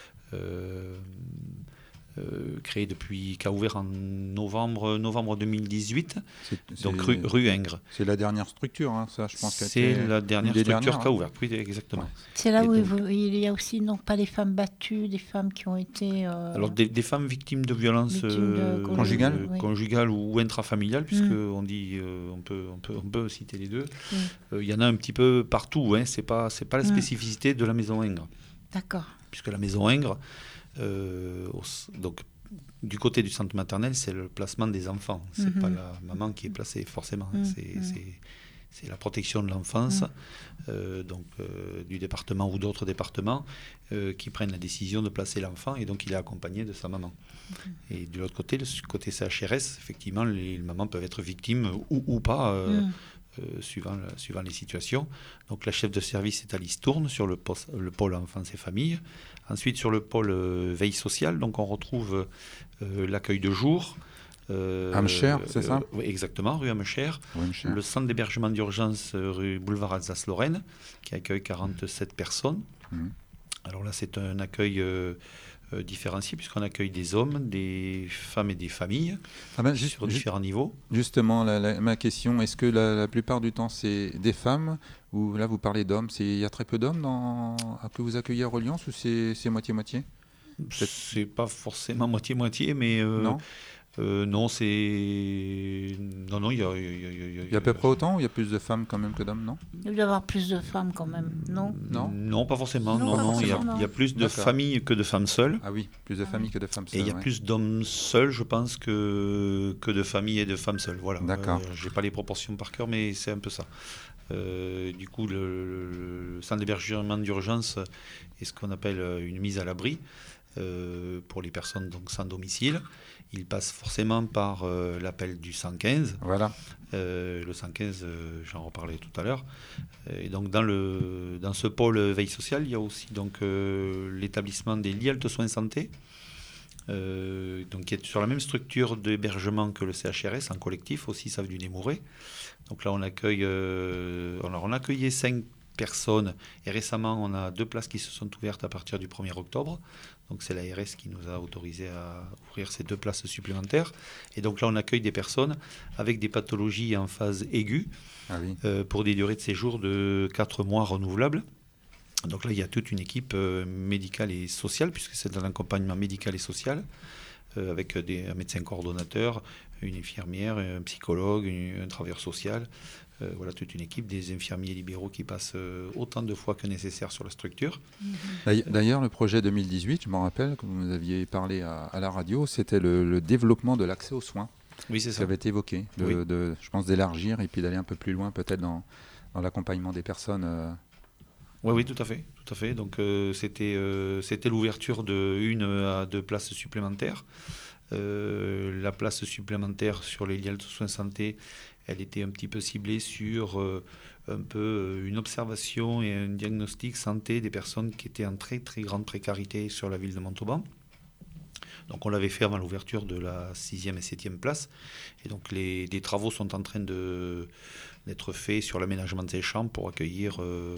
S5: créé qui a ouvert en novembre 2018, donc rue Ingres.
S1: C'est la dernière structure, ça, je pense.
S5: C'est la dernière structure qui a ouvert, oui, exactement.
S2: C'est là où il y a aussi, non pas les femmes battues, des femmes qui ont été...
S5: Alors des femmes victimes de violences conjugales ou intrafamiliales, puisque on dit, on peut citer les deux. Il y en a un petit peu partout, c'est pas la spécificité de la maison Ingres.
S2: D'accord.
S5: Puisque la maison Ingres, donc du côté du centre maternel, c'est le placement des enfants. C'est pas la maman qui est placée forcément. C'est la protection de l'enfance, du département ou d'autres départements qui prennent la décision de placer l'enfant, et donc il est accompagné de sa maman. Et de l'autre côté, le côté CHRS, effectivement, les mamans peuvent être victimes ou pas. Suivant les situations. Donc la chef de service est Alice Tourne sur le pôle enfance et famille. Ensuite, sur le pôle veille sociale, donc on retrouve l'accueil de jour.
S1: Amcher, c'est ça?
S5: Oui, exactement, rue Amcher. Le centre d'hébergement d'urgence rue Boulevard Alsace-Lorraine, qui accueille 47 personnes. Alors là, c'est un accueil différenciés, puisqu'on accueille des hommes, des femmes et des familles sur différents niveaux.
S1: Justement, ma question, est-ce que la plupart du temps c'est des femmes ou là vous parlez d'hommes, il y a très peu d'hommes que vous accueillez à Reliance ou c'est moitié-moitié?
S5: C'est pas forcément moitié-moitié, mais non, c'est... Non, il y a...
S1: Il y a à peu près autant ou il y a plus de femmes quand même que d'hommes, non?
S2: Il doit y avoir plus de femmes quand même, non?
S5: Non, pas forcément.
S2: Non,
S5: il y a plus de familles que de femmes seules.
S1: Ah oui, plus de familles que de femmes seules.
S5: Et il y a plus d'hommes seuls, je pense, que de familles et de femmes seules. Voilà.
S1: D'accord.
S5: Je n'ai pas les proportions par cœur, mais c'est un peu ça. Du coup, le centre d'hébergement d'urgence est ce qu'on appelle une mise à l'abri pour les personnes donc, sans domicile. Il passe forcément par l'appel du 115.
S1: Voilà.
S5: Le 115, j'en reparlais tout à l'heure. Et donc dans ce pôle veille sociale, il y a aussi donc l'établissement des lits Halte Soins Santé, donc qui est sur la même structure d'hébergement que le CHRS en collectif, aussi Save du Némouret. Donc là, on accueillait 5 personnes et récemment, on a 2 places qui se sont ouvertes à partir du 1er octobre. Donc c'est l'ARS qui nous a autorisé à ouvrir ces 2 places supplémentaires. Et donc là, on accueille des personnes avec des pathologies en phase aiguë pour des durées de séjour de 4 mois renouvelables. Donc là, il y a toute une équipe médicale et sociale, puisque c'est un accompagnement médical et social, avec un médecin coordonnateur, une infirmière, un psychologue, un travailleur social. Voilà, toute une équipe, des infirmiers libéraux qui passent autant de fois que nécessaire sur la structure.
S1: D'ailleurs, le projet 2018, je m'en rappelle, que vous aviez parlé à la radio, c'était le développement de l'accès aux soins.
S5: Oui, c'est ça.
S1: Ça avait été évoqué, je pense d'élargir et puis d'aller un peu plus loin peut-être dans l'accompagnement des personnes.
S5: Oui, tout à fait. Donc c'était l'ouverture de 1 à 2 places supplémentaires. La place supplémentaire sur les liens de soins santé, elle était un petit peu ciblée sur un peu une observation et un diagnostic santé des personnes qui étaient en très très grande précarité sur la ville de Montauban. Donc on l'avait fait avant l'ouverture de la 6e et 7e place. Et donc des travaux sont en train d'être faits sur l'aménagement de ces chambres pour accueillir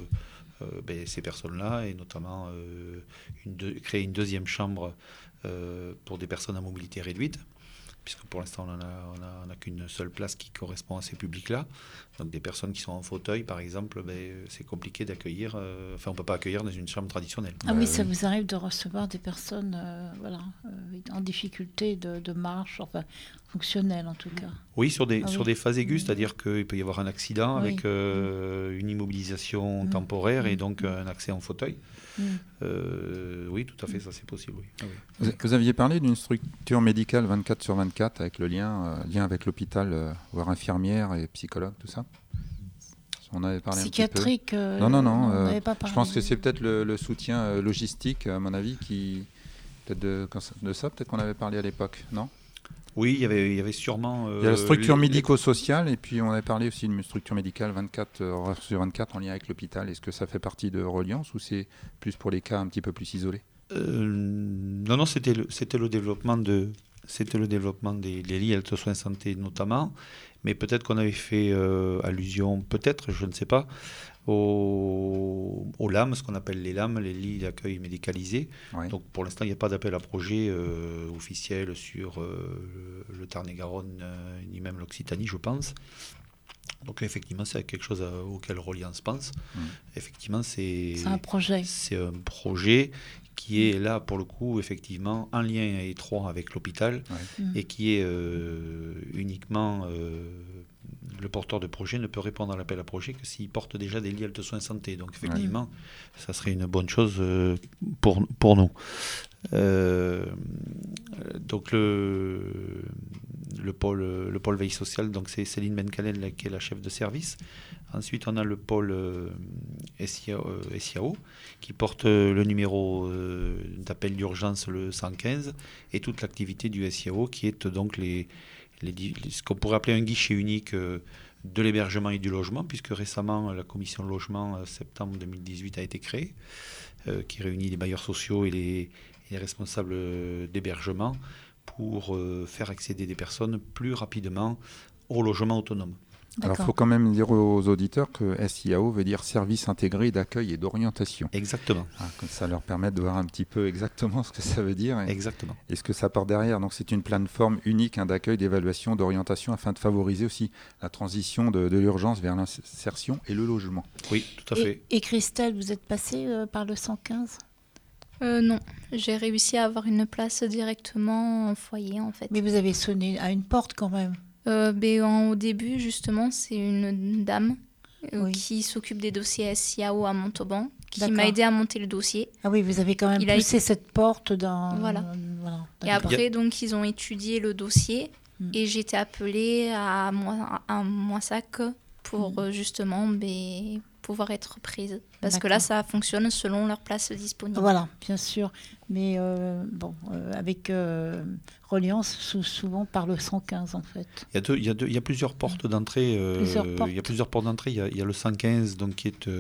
S5: ces personnes-là et notamment créer une 2e chambre pour des personnes à mobilité réduite, puisque pour l'instant on n'a qu'une seule place qui correspond à ces publics-là. Donc des personnes qui sont en fauteuil, par exemple, c'est compliqué d'accueillir, on ne peut pas accueillir dans une chambre traditionnelle.
S2: Ah oui, ça vous arrive de recevoir des personnes en difficulté de marche, fonctionnelle en tout cas.
S5: Oui, sur des phases aiguës, c'est-à-dire qu'il peut y avoir un accident avec une immobilisation temporaire et donc un accès en fauteuil. Oui, tout à fait, ça c'est possible. Oui. Ah oui.
S1: Vous aviez parlé d'une structure médicale 24/24 avec le lien avec l'hôpital, voire infirmière et psychologue, tout ça. On avait parlé
S2: psychiatrique.
S1: Un petit peu. Non.
S2: On n'avait pas parlé.
S1: Je pense que c'est peut-être le soutien logistique, à mon avis, peut-être de ça, peut-être qu'on avait parlé à l'époque, non?
S5: Oui, il y avait sûrement...
S1: il y a la structure médico-sociale et puis on avait parlé aussi d'une structure médicale 24/24 en lien avec l'hôpital. Est-ce que ça fait partie de Reliance ou c'est plus pour les cas un petit peu plus isolés?
S5: Non, c'était le développement des lits Halte Soins Santé notamment, mais peut-être qu'on avait fait allusion, peut-être, je ne sais pas, aux LAM, ce qu'on appelle les LAM, les lits d'accueil médicalisés. Oui. Donc pour l'instant, il n'y a pas d'appel à projet officiel sur le Tarn-et-Garonne, ni même l'Occitanie, je pense. Donc effectivement, c'est quelque chose auquel Reliance pense. Effectivement, c'est
S2: un projet.
S5: C'est un projet qui est là, pour le coup, effectivement, en lien étroit avec l'hôpital et qui est uniquement... le porteur de projet ne peut répondre à l'appel à projet que s'il porte déjà des lits Halte Soins Santé. Donc effectivement, ça serait une bonne chose pour nous. Donc le pôle veille sociale, donc c'est Céline Bencalen qui est la chef de service. Ensuite, on a le pôle SIAO qui porte le numéro d'appel d'urgence, le 115, et toute l'activité du SIAO qui est donc ce qu'on pourrait appeler un guichet unique de l'hébergement et du logement, puisque récemment la commission logement septembre 2018 a été créée, qui réunit les bailleurs sociaux et les responsables d'hébergement pour faire accéder des personnes plus rapidement au logement autonome.
S1: Alors, il faut quand même dire aux auditeurs que SIAO veut dire Service intégré d'accueil et d'orientation.
S5: Exactement.
S1: Comme ça leur permet de voir un petit peu exactement ce que ça veut dire
S5: Exactement.
S1: Et ce que ça porte derrière. Donc, c'est une plateforme unique d'accueil, d'évaluation, d'orientation afin de favoriser aussi la transition de l'urgence vers l'insertion et le logement.
S5: Oui, tout à fait.
S2: Et Christelle, vous êtes passée par le 115 ?
S3: Non, j'ai réussi à avoir une place directement en foyer en fait.
S2: Mais vous avez sonné à une porte quand même.
S3: Au début, justement, c'est une dame
S2: Oui.
S3: qui s'occupe des dossiers SIAO à Montauban qui
S2: D'accord.
S3: m'a aidé à monter le dossier.
S2: Ah oui, vous avez quand même
S3: Il a
S2: poussé cette porte dans...
S3: Voilà. Et
S2: d'accord.
S3: après, donc, ils ont étudié le dossier et j'ai été appelée à Moissac pour justement pouvoir être prise. Parce que là, ça fonctionne selon leur place disponible.
S2: Voilà, bien sûr. Mais avec Reliance, souvent par le 115 en fait.
S5: Il y a plusieurs portes d'entrée. Il y a plusieurs portes d'entrée. Il y a le 115, donc, qui est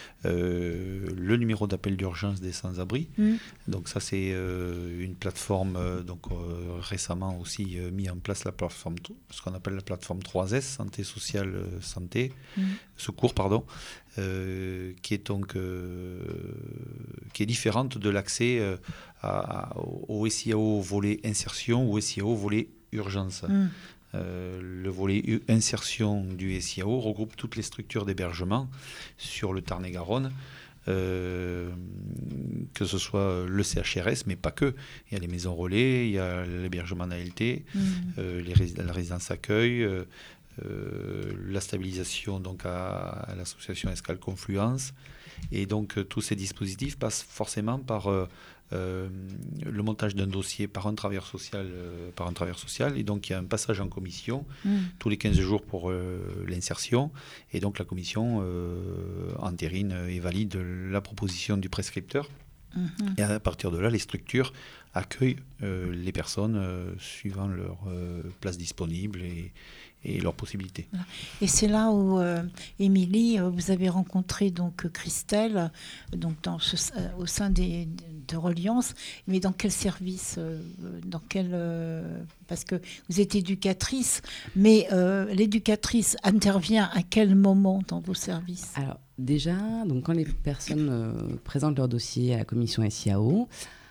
S5: le numéro d'appel d'urgence des sans-abri. Donc ça, c'est une plateforme. Récemment aussi mis en place la plateforme, ce qu'on appelle la plateforme 3S, santé sociale, secours, pardon. Qui est donc qui est différente de l'accès au SIAO volet insertion ou SIAO volet urgence. Le volet insertion du SIAO regroupe toutes les structures d'hébergement sur le Tarn-et-Garonne, que ce soit le CHRS, mais pas que. Il y a les maisons relais, il y a l'hébergement d'ALT, la résidence accueil, la stabilisation donc à l'association Escale Confluence. Et donc tous ces dispositifs passent forcément par le montage d'un dossier par un travailleur social, et donc il y a un passage en commission tous les 15 jours pour l'insertion, et donc la commission entérine et valide la proposition du prescripteur. Et à partir de là, les structures accueillent les personnes suivant leur place disponible et leurs possibilités.
S2: Voilà. Et c'est là où, Émilie, vous avez rencontré donc Christelle, donc au sein de Reliance, mais dans quel service, parce que vous êtes éducatrice, mais l'éducatrice intervient à quel moment dans vos services ?
S4: Alors déjà, donc quand les personnes présentent leur dossier à la commission SIAO,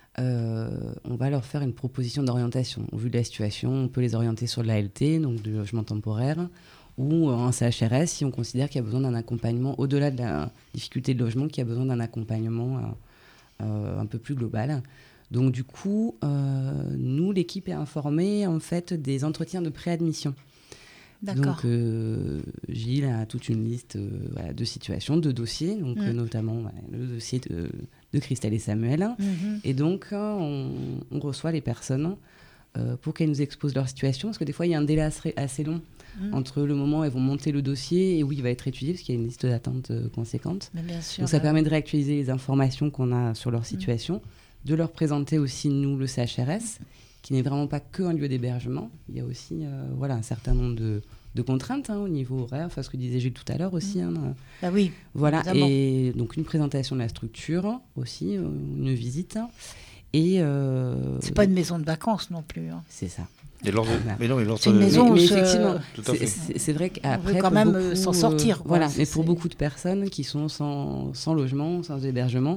S4: on va leur faire une proposition d'orientation. Au vu de la situation, on peut les orienter sur de l'ALT, donc du logement temporaire, ou un CHRS si on considère qu'il y a besoin d'un accompagnement, au-delà de la difficulté de logement, qu'il y a besoin d'un accompagnement un peu plus global. Donc du coup, nous, l'équipe est informée en fait des entretiens de préadmission.
S2: D'accord.
S4: Donc Gilles a toute une liste de situations, de dossiers, donc notamment le dossier de Christelle et Samuel. Et donc on reçoit les personnes pour qu'elles nous exposent leur situation, parce que des fois il y a un délai assez long entre le moment où elles vont monter le dossier et où il va être étudié, parce qu'il y a une liste d'attente conséquente.
S2: Mais bien sûr,
S4: donc ça permet de réactualiser les informations qu'on a sur leur situation, de leur présenter aussi, nous, le CHRS, qui n'est vraiment pas qu'un lieu d'hébergement. Il y a aussi un certain nombre de contraintes au niveau horaire, enfin ce que disait Gilles tout à l'heure aussi.
S2: Ah oui,
S4: voilà,
S2: évidemment.
S4: et donc une présentation de la structure aussi, une visite. Et
S2: c'est pas une maison de vacances non plus.
S4: C'est ça.
S5: Et
S2: c'est une maison
S4: mais
S2: où
S4: effectivement,
S5: tout à fait.
S4: c'est vrai qu'après,
S2: on veut quand même s'en sortir.
S4: Voilà, mais pour beaucoup de personnes qui sont sans logement, sans hébergement,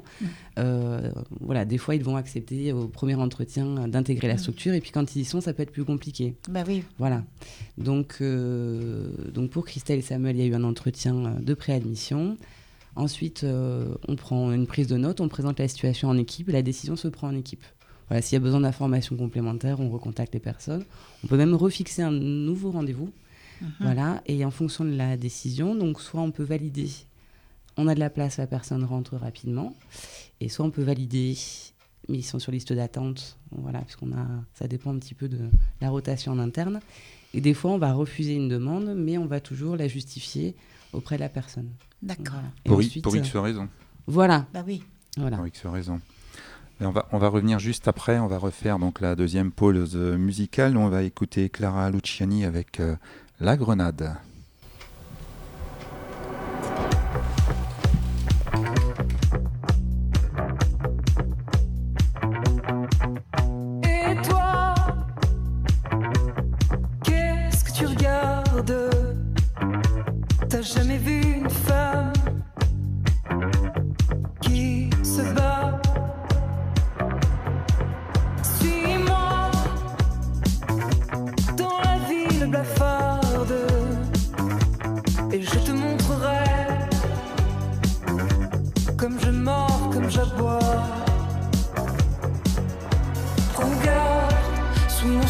S4: des fois ils vont accepter au premier entretien d'intégrer la structure, et puis quand ils y sont, ça peut être plus compliqué.
S2: Bah oui.
S4: Voilà. Donc pour Christelle et Samuel, il y a eu un entretien de préadmission. Ensuite, on prend une prise de notes, on présente la situation en équipe, et la décision se prend en équipe. Voilà, s'il y a besoin d'informations complémentaires, on recontacte les personnes. On peut même refixer un nouveau rendez-vous. Voilà, et en fonction de la décision, donc soit on peut valider, on a de la place, la personne rentre rapidement, et soit on peut valider, mais ils sont sur liste d'attente, voilà, parce ça dépend un petit peu de la rotation en interne. Et des fois, on va refuser une demande, mais on va toujours la justifier auprès de la personne.
S2: D'accord.
S4: Voilà.
S1: Pour X raisons.
S4: Voilà.
S2: Bah oui.
S4: Voilà.
S1: Pour X raisons. Et on va revenir juste après, on va refaire donc la deuxième pause musicale. On va écouter Clara Luciani avec La Grenade.
S6: Et toi, qu'est-ce que tu regardes?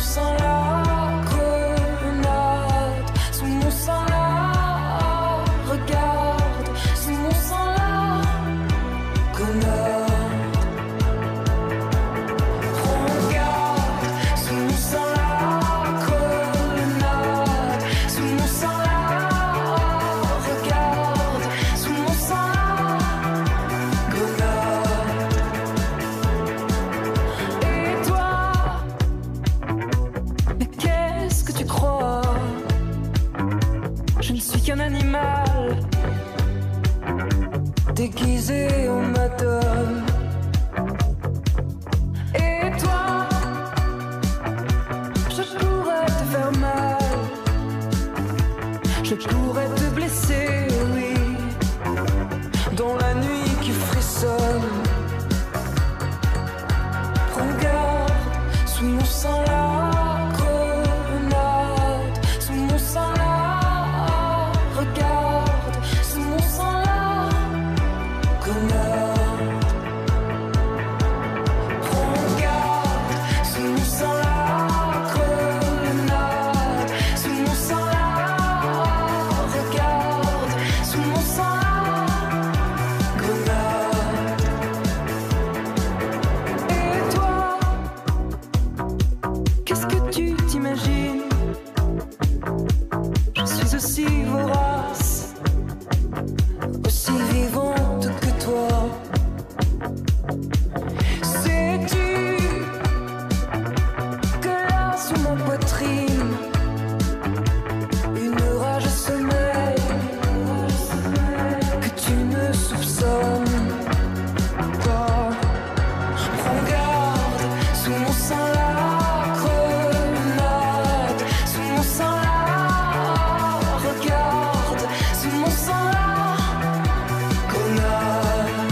S6: sang la grenade, sous mon sang la regarde, sous mon sang la grenade. Prends garde, sous mon sang la grenade, sous mon sang la regarde, sous mon sang la grenade. Et toi, mais qu'est-ce que tu crois? Je ne suis qu'un animal déguisé en madone. Et toi, je pourrais te faire mal, je pourrais te blesser, oui, dans la nuit qui frissonne. Prends garde, sous mon sang la grenade, sous mon sang la regarde, sous mon sang la grenade. Prends garde, sous mon sang la grenade, sous mon sang la regarde, sous mon sang la grenade. Et toi, qu'est-ce que tu t'imagines? Je suis aussi vorace, aussi vivante que toi. Sais-tu que là sous ma poitrine, une rage sommeille que tu ne soupçonnes pas. Prends garde, sous mon sang la grenade, sous mon sang la regarde, sous mon sang la grenade.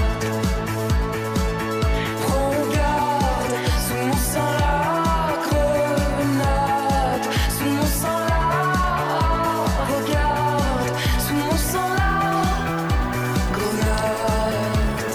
S6: Prends garde, sous mon sang la grenade, sous mon sang la regarde, sous mon sang la grenade.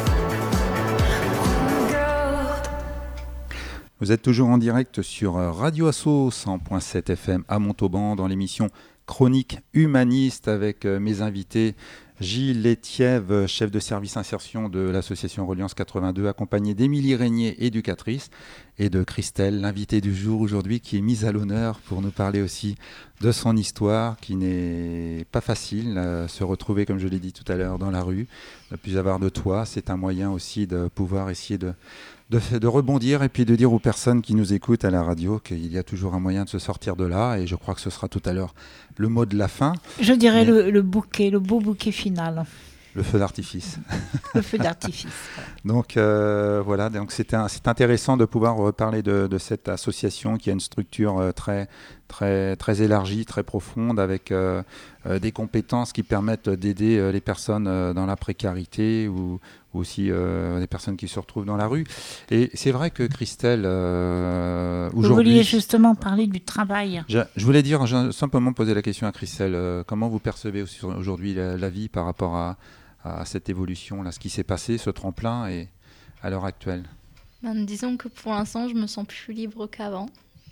S6: Prends garde.
S1: Vous êtes toujours en direct sur Radio Asso 100.7 FM à Montauban dans l'émission Chronique Humaniste avec mes invités Gilles Létiève, chef de service insertion de l'association Reliance 82, accompagné d'Émilie Régnier, éducatrice, et de Christelle, l'invitée du jour aujourd'hui, qui est mise à l'honneur pour nous parler aussi de son histoire, qui n'est pas facile. Se retrouver, comme je l'ai dit tout à l'heure, dans la rue, ne plus avoir de toit, c'est un moyen aussi de pouvoir essayer de rebondir et puis de dire aux personnes qui nous écoutent à la radio qu'il y a toujours un moyen de se sortir de là, et je crois que ce sera tout à l'heure le mot de la fin.
S2: Je dirais
S1: Mais-
S2: le bouquet, le beau bouquet final,
S1: Le feu d'artifice.
S2: le feu d'artifice.
S1: Donc voilà, donc c'est intéressant de pouvoir reparler de cette association qui a une structure très élargie, très profonde, avec des compétences qui permettent d'aider les personnes dans la précarité ou aussi des personnes qui se retrouvent dans la rue. Et c'est vrai que Christelle,
S2: Vous
S1: aujourd'hui...
S2: vouliez justement parler du travail.
S1: Je voulais dire, simplement poser la question à Christelle, comment vous percevez aujourd'hui la vie par rapport à cette évolution, là, ce qui s'est passé, ce tremplin, et à l'heure actuelle?
S3: Disons que pour l'instant, je me sens plus libre qu'avant.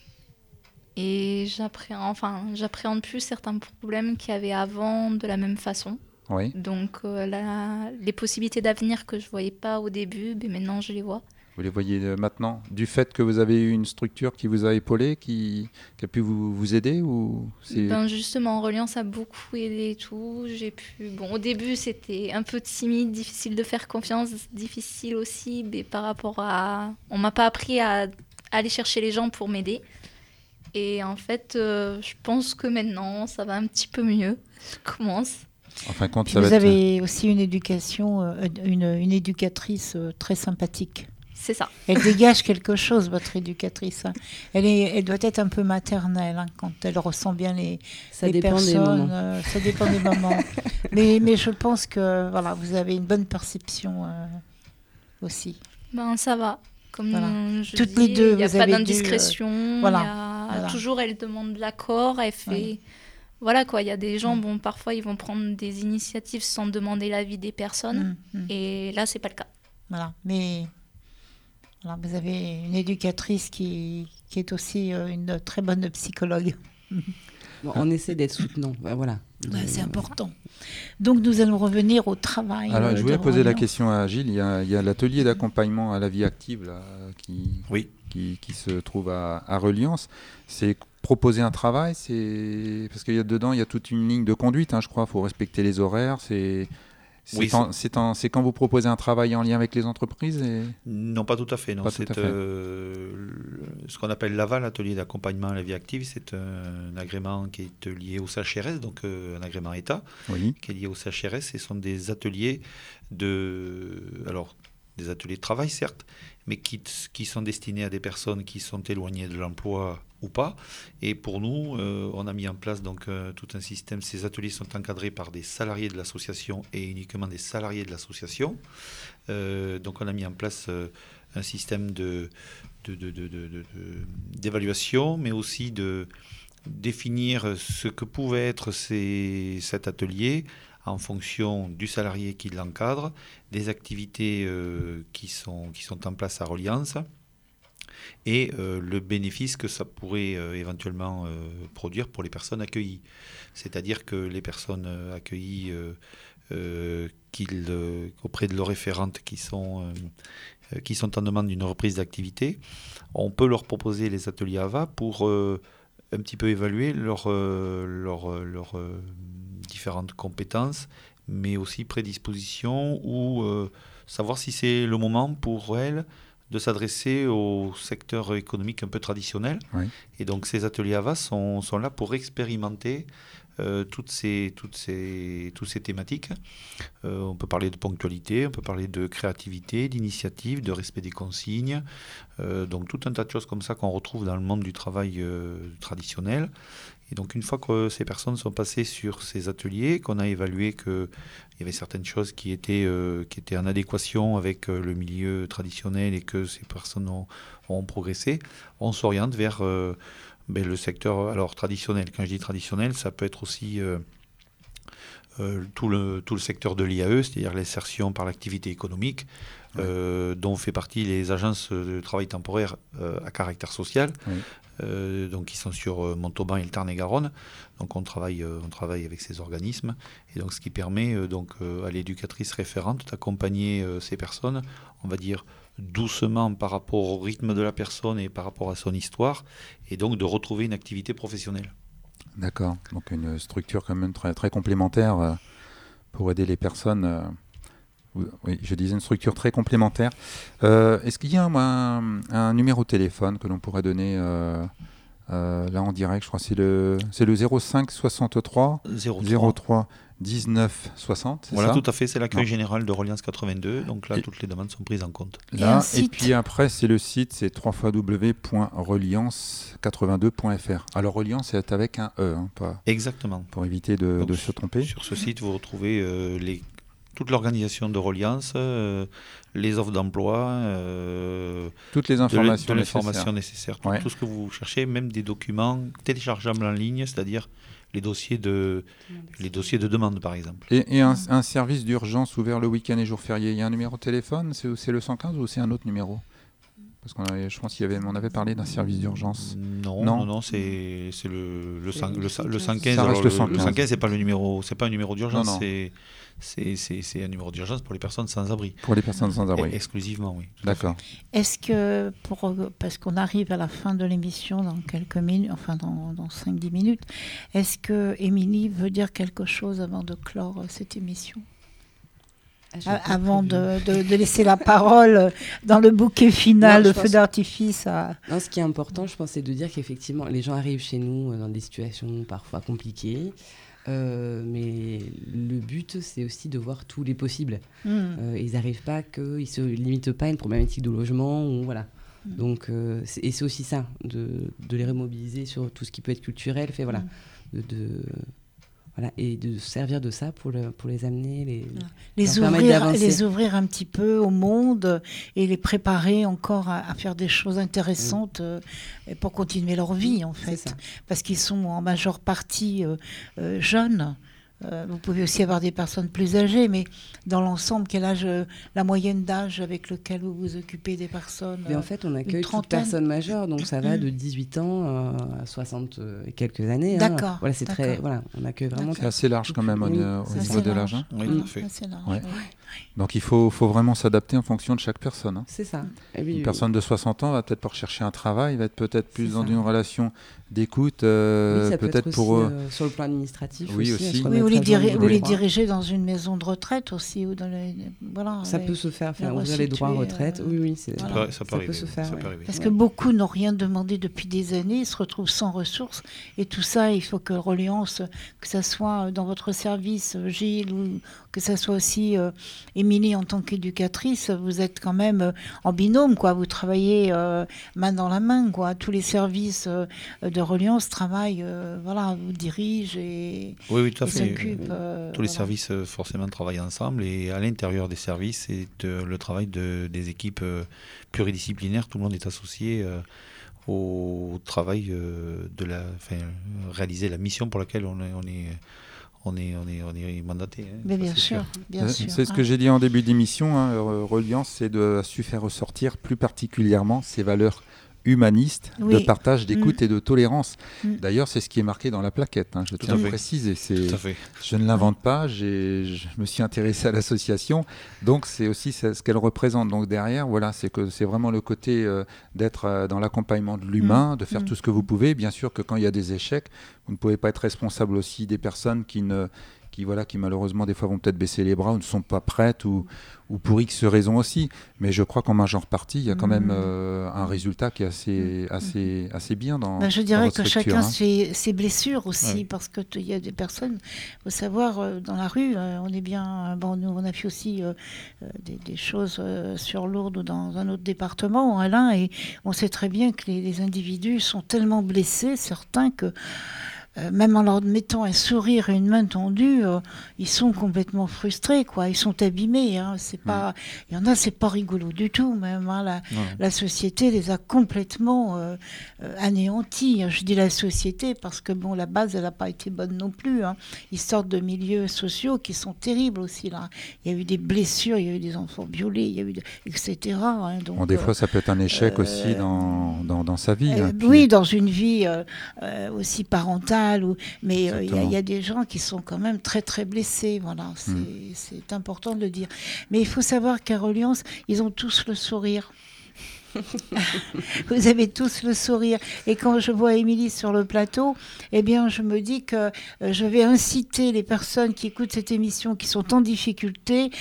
S3: Et j'appréhende plus certains problèmes qu'il y avait avant de la même façon.
S1: Oui.
S3: Donc les possibilités d'avenir que je ne voyais pas au début, mais maintenant je les vois.
S1: Vous les voyez maintenant, du fait que vous avez eu une structure qui vous a épaulé, qui a pu vous aider, ou c'est...
S3: Justement, Reliance a beaucoup aidé et tout. Au début, c'était un peu timide, difficile de faire confiance, difficile aussi, mais par rapport à... On m'a pas appris à aller chercher les gens pour m'aider. Et en fait, je pense que maintenant, ça va un petit peu mieux. Je commence.
S1: En fin de compte,
S2: Puis
S1: ça va
S2: vous
S1: être...
S2: avez aussi une éducation, une éducatrice très sympathique.
S3: C'est ça.
S2: Elle dégage quelque chose, votre éducatrice. Hein. Elle doit être un peu maternelle hein, quand elle ressent bien les
S4: dépend
S2: personnes.
S4: des moments.
S2: Ça dépend des moments. Mais je pense que voilà, vous avez une bonne perception aussi.
S3: Ça va. Comme
S2: Voilà.
S3: je
S2: Toutes
S3: dis,
S2: les deux,
S3: il n'y a
S2: vous
S3: pas
S2: avez
S3: d'indiscrétion.
S2: voilà.
S3: Toujours, elle demande l'accord. Elle fait...
S2: Oui.
S3: Voilà quoi, il y a des gens, parfois ils vont prendre des initiatives sans demander l'avis des personnes. Et là, c'est pas le cas.
S2: Voilà. Mais Alors, vous avez une éducatrice qui est aussi une très bonne psychologue.
S4: Bon, on essaie d'être soutenant, voilà.
S2: Ouais, c'est important. Donc nous allons revenir au travail.
S1: Alors, je voulais poser la
S2: Reliance.
S1: question à Gilles. Il y a l'atelier d'accompagnement à la vie active là, qui se trouve à Reliance. C'est proposer un travail, parce qu'il y a dedans, il y a toute une ligne de conduite, je crois. Il faut respecter les horaires. C'est quand vous proposez un travail en lien avec les entreprises
S5: Non, pas tout à fait. Non.
S1: Pas tout à fait.
S5: Ce qu'on appelle l'AVA, l'atelier d'accompagnement à la vie active, c'est un agrément qui est lié au CHRS, donc un agrément État, qui est lié au CHRS. Ce sont des ateliers des ateliers de travail, certes, mais qui sont destinés à des personnes qui sont éloignées de l'emploi ou pas. Et pour nous, on a mis en place donc tout un système. Ces ateliers sont encadrés par des salariés de l'association et uniquement des salariés de l'association. Donc on a mis en place un système d'évaluation, mais aussi de définir ce que pouvait être cet atelier en fonction du salarié qui l'encadre, des activités qui sont en place à Reliance et le bénéfice que ça pourrait éventuellement produire pour les personnes accueillies. C'est-à-dire que les personnes accueillies auprès de leurs référentes qui sont en demande d'une reprise d'activité, on peut leur proposer les ateliers AVA pour un petit peu évaluer leurs différentes compétences, mais aussi prédispositions ou savoir si c'est le moment pour elles de s'adresser au secteur économique un peu traditionnel.
S1: Oui.
S5: Et donc ces ateliers AVA sont là pour expérimenter toutes ces thématiques. On peut parler de ponctualité, on peut parler de créativité, d'initiative, de respect des consignes. Donc tout un tas de choses comme ça qu'on retrouve dans le monde du travail traditionnel. Et donc une fois que ces personnes sont passées sur ces ateliers, qu'on a évalué qu'il y avait certaines choses qui étaient en adéquation avec le milieu traditionnel et que ces personnes ont progressé, on s'oriente vers le secteur traditionnel. Quand je dis traditionnel, ça peut être aussi tout le secteur de l'IAE, c'est-à-dire l'insertion par l'activité économique, dont fait partie les agences de travail temporaire à caractère social.
S1: Oui.
S5: Donc qui sont sur Montauban et le Tarn-et-Garonne. Donc on travaille avec ces organismes et donc ce qui permet à l'éducatrice référente d'accompagner ces personnes, on va dire doucement par rapport au rythme de la personne et par rapport à son histoire, et donc de retrouver une activité professionnelle.
S1: D'accord. Donc une structure quand même très, très complémentaire pour aider les personnes. Oui, je disais une structure très complémentaire. Est-ce qu'il y a un numéro de téléphone que l'on pourrait donner là en direct? Je crois que c'est le 05 63 03 19 60.
S5: Voilà,
S1: ça
S5: tout à fait. C'est l'accueil général de Reliance 82. Donc là, toutes les demandes sont prises en compte.
S1: Là, et puis après, c'est le site, c'est www.reliance82.fr. Alors Reliance, c'est avec un E, pas.
S5: Exactement.
S1: Pour éviter de se tromper.
S5: Sur ce site, vous retrouvez toute l'organisation de Reliance, les offres d'emploi,
S1: toutes les informations
S5: nécessaires, tout ce que vous cherchez, même des documents téléchargeables en ligne, c'est-à-dire les dossiers de demande, par exemple.
S1: Et un service d'urgence ouvert le week-end et jours fériés, il y a un numéro de téléphone, c'est le 115 ou c'est un autre numéro? Parce je pense qu'on avait parlé d'un service d'urgence.
S5: Non, c'est le 115. Le 115, c'est pas le numéro, c'est pas un numéro d'urgence, c'est un numéro d'urgence pour les personnes sans abri.
S1: Pour les personnes sans abri.
S5: Exclusivement, oui.
S1: D'accord.
S2: Est-ce que, parce qu'on arrive à la fin de l'émission dans quelques minutes, enfin dans 5-10 minutes, est-ce que Émilie veut dire quelque chose avant de clore cette émission ? Avant de laisser la parole dans le bouquet final, le feu d'artifice.
S4: Non, ce qui est important, je pense, c'est de dire qu'effectivement, les gens arrivent chez nous dans des situations parfois compliquées. Mais le but, c'est aussi de voir tous les possibles. Ils n'arrivent pas ils ne se limitent pas à une problématique de logement. Voilà. Donc, c'est aussi ça, de les remobiliser sur tout ce qui peut être culturel. Voilà, voilà, et de servir de ça pour les amener,
S2: les ouvrir un petit peu au monde et les préparer encore à faire des choses intéressantes pour continuer leur vie, en fait. Parce qu'ils sont en majeure partie jeunes. Vous pouvez aussi avoir des personnes plus âgées, mais dans l'ensemble, quel âge, la moyenne d'âge avec lequel vous vous occupez des personnes?
S4: Mais en fait, on accueille toute personne majeure, donc ça va de 18 ans à 60 et quelques années.
S2: D'accord.
S4: Voilà, c'est très, voilà, on accueille vraiment.
S1: C'est assez large quand même au niveau de l'âge.
S5: Oui, tout à fait.
S2: C'est large,
S1: Ouais.
S2: oui.
S1: Donc il faut vraiment s'adapter en fonction de chaque personne. Hein.
S4: C'est ça.
S1: Une personne de 60 ans va peut-être pas rechercher un travail, va être peut-être plus dans une relation d'écoute,
S4: ça peut
S1: peut-être
S4: être
S1: pour
S4: aussi, sur le plan administratif.
S1: Oui,
S4: aussi.
S1: aussi.
S2: Oui, ou les diriger dans une maison de retraite aussi. Ou dans voilà,
S4: ça peut se faire, ouvrir les droits à retraite. Oui,
S5: voilà. Ça peut
S4: se faire.
S2: Parce que beaucoup n'ont rien demandé depuis des années, se retrouvent sans ressources. Et tout ça, il faut que Reliance, que ça soit dans votre service, Gilles, ou que ça soit aussi Émilie en tant qu'éducatrice, vous êtes quand même en binôme, quoi. Vous travaillez main dans la main, quoi. Tous les services de Reliance travaillent, voilà, vous dirigent et
S5: oui, tout à fait.
S2: s'occupent.
S5: Tous les services forcément travaillent ensemble, et à l'intérieur des services, c'est le travail des équipes pluridisciplinaires. Tout le monde est associé au travail réaliser la mission pour laquelle on est mandaté. Hein,
S2: mais bien sûr, bien sûr.
S1: C'est ce que j'ai dit en début d'émission. Hein, Reliance, c'est de su faire ressortir plus particulièrement ces valeurs humanistes, de partage, d'écoute et de tolérance. D'ailleurs, c'est ce qui est marqué dans la plaquette. Hein, je tiens à préciser. Je ne l'invente pas. Je me suis intéressé à l'association, donc c'est aussi ce qu'elle représente. Donc derrière, voilà, c'est vraiment le côté d'être dans l'accompagnement de l'humain, de faire tout ce que vous pouvez. Bien sûr que quand il y a des échecs, vous ne pouvez pas être responsable aussi des personnes qui malheureusement des fois vont peut-être baisser les bras ou ne sont pas prêtes ou pour X raisons aussi. Mais je crois qu'en majeure partie, il y a quand même un résultat qui est assez bien dans
S2: je dirais
S1: dans votre
S2: que
S1: structure,
S2: chacun ses blessures aussi, parce qu'il y a des personnes, il faut savoir, dans la rue, on est bien... nous, on a fait aussi des choses sur Lourdes ou dans un autre département, Alain, et on sait très bien que les individus sont tellement blessés, certains, que même en leur mettant un sourire et une main tendue, ils sont complètement frustrés, quoi. Ils sont abîmés. Hein. Il y en a, c'est pas rigolo du tout, même. Hein. La société les a complètement anéantis. Je dis la société parce que la base, elle n'a pas été bonne non plus. Hein. Ils sortent de milieux sociaux qui sont terribles aussi. Là. Il y a eu des blessures, il y a eu des enfants violés, il y a eu etc. Hein. Donc,
S1: des fois, ça peut être un échec aussi dans sa vie.
S2: Oui, dans une vie aussi parentale. Mais il y a des gens qui sont quand même très très blessés, voilà, c'est important de le dire. Mais il faut savoir qu'à Reliance, ils ont tous le sourire. Vous avez tous le sourire. Et quand je vois Émilie sur le plateau, eh bien, je me dis que je vais inciter les personnes qui écoutent cette émission, qui sont en difficulté,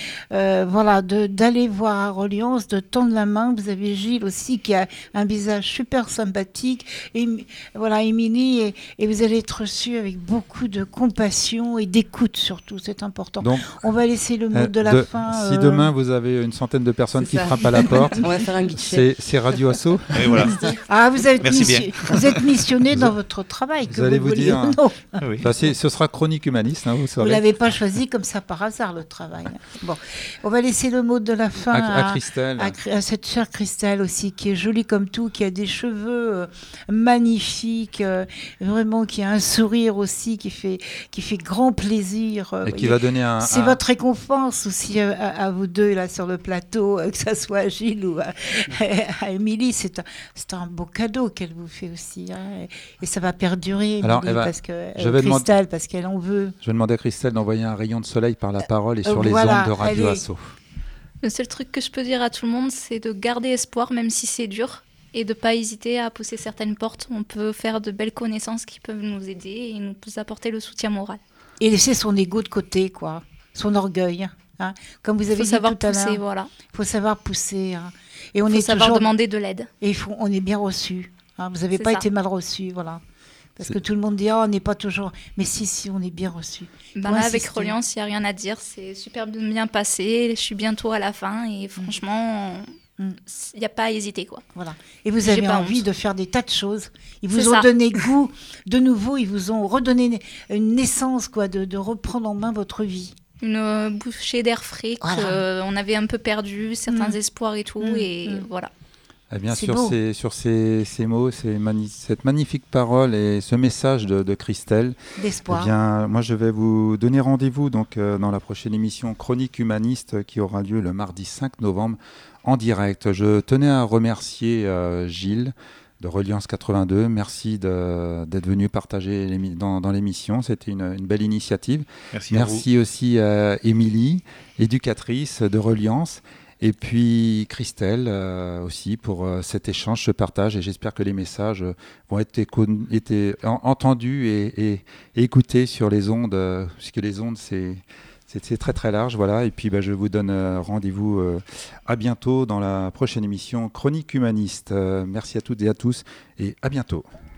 S2: d'aller voir à Reliance, de tendre la main. Vous avez Gilles aussi qui a un visage super sympathique. Et voilà, Émilie, et vous allez être reçus avec beaucoup de compassion et d'écoute surtout. C'est important. Donc, on va laisser le mot de la fin.
S1: Si demain vous avez une centaine de personnes qui frappent à la porte,
S4: on va faire un guichet.
S1: C'est Radio Asso.
S5: Et voilà.
S2: Vous êtes missionné dans votre travail.
S1: Vous allez vous dire.
S2: Ou non.
S1: Ce sera chronique humaniste. Hein, vous
S2: ne l'avez pas choisi comme ça par hasard, le travail. Bon, on va laisser le mot de la fin
S1: à Christelle.
S2: À cette chère Christelle aussi, qui est jolie comme tout, qui a des cheveux magnifiques, vraiment qui a un sourire aussi, qui fait grand plaisir.
S1: Et qui va donner
S2: C'est votre récompense aussi à vous deux là sur le plateau, que ça soit à Gilles ou à Émilie, c'est un beau cadeau qu'elle vous fait aussi. Hein, et ça va perdurer, Émilie, parce que Christelle, parce qu'elle en veut.
S1: Je vais demander à Christelle d'envoyer un rayon de soleil par la parole et sur les ondes de Radio Asso.
S3: Le seul truc que je peux dire à tout le monde, c'est de garder espoir, même si c'est dur, et de ne pas hésiter à pousser certaines portes. On peut faire de belles connaissances qui peuvent nous aider et nous apporter le soutien moral.
S2: Et laisser son ego de côté, quoi, son orgueil. Hein. Comme vous avez dit tout à l'heure,
S3: voilà.
S2: Il faut savoir pousser. Hein. Et
S3: il faut savoir demander de l'aide.
S2: Et on est bien reçu. Hein. Vous n'avez pas été mal reçu, voilà. Parce que tout le monde dit on n'est pas toujours. Mais si, on est bien reçu.
S3: Là, avec Reliance, il n'y a rien à dire. C'est super bien passé. Je suis bientôt à la fin et franchement, il n'y a pas à hésiter, quoi.
S2: Voilà. Et vous avez envie de faire des tas de choses. Ils vous ont donné goût de nouveau. Ils vous ont redonné une naissance, quoi, de reprendre en main votre vie.
S3: Une bouchée d'air frais qu'on avait un peu perdu, certains espoirs et tout, et voilà.
S1: Eh bien,
S2: C'est
S1: sur
S2: beau.
S1: ces mots, cette magnifique parole et ce message de Christelle, eh
S2: D'espoir.
S1: bien, moi, je vais vous donner rendez-vous donc, dans la prochaine émission Chronique Humaniste qui aura lieu le mardi 5 novembre en direct. Je tenais à remercier Gilles de Reliance 82. Merci d'être venu partager dans l'émission. C'était une belle initiative.
S5: Merci à vous.
S1: Merci aussi à Émilie, éducatrice de Reliance. Et puis Christelle aussi pour cet échange, ce partage. Et j'espère que les messages vont être entendus et écoutés sur les ondes, puisque les ondes, c'est très très large. Voilà. Et puis je vous donne rendez-vous à bientôt dans la prochaine émission Chronique Humaniste. Merci à toutes et à tous et à bientôt.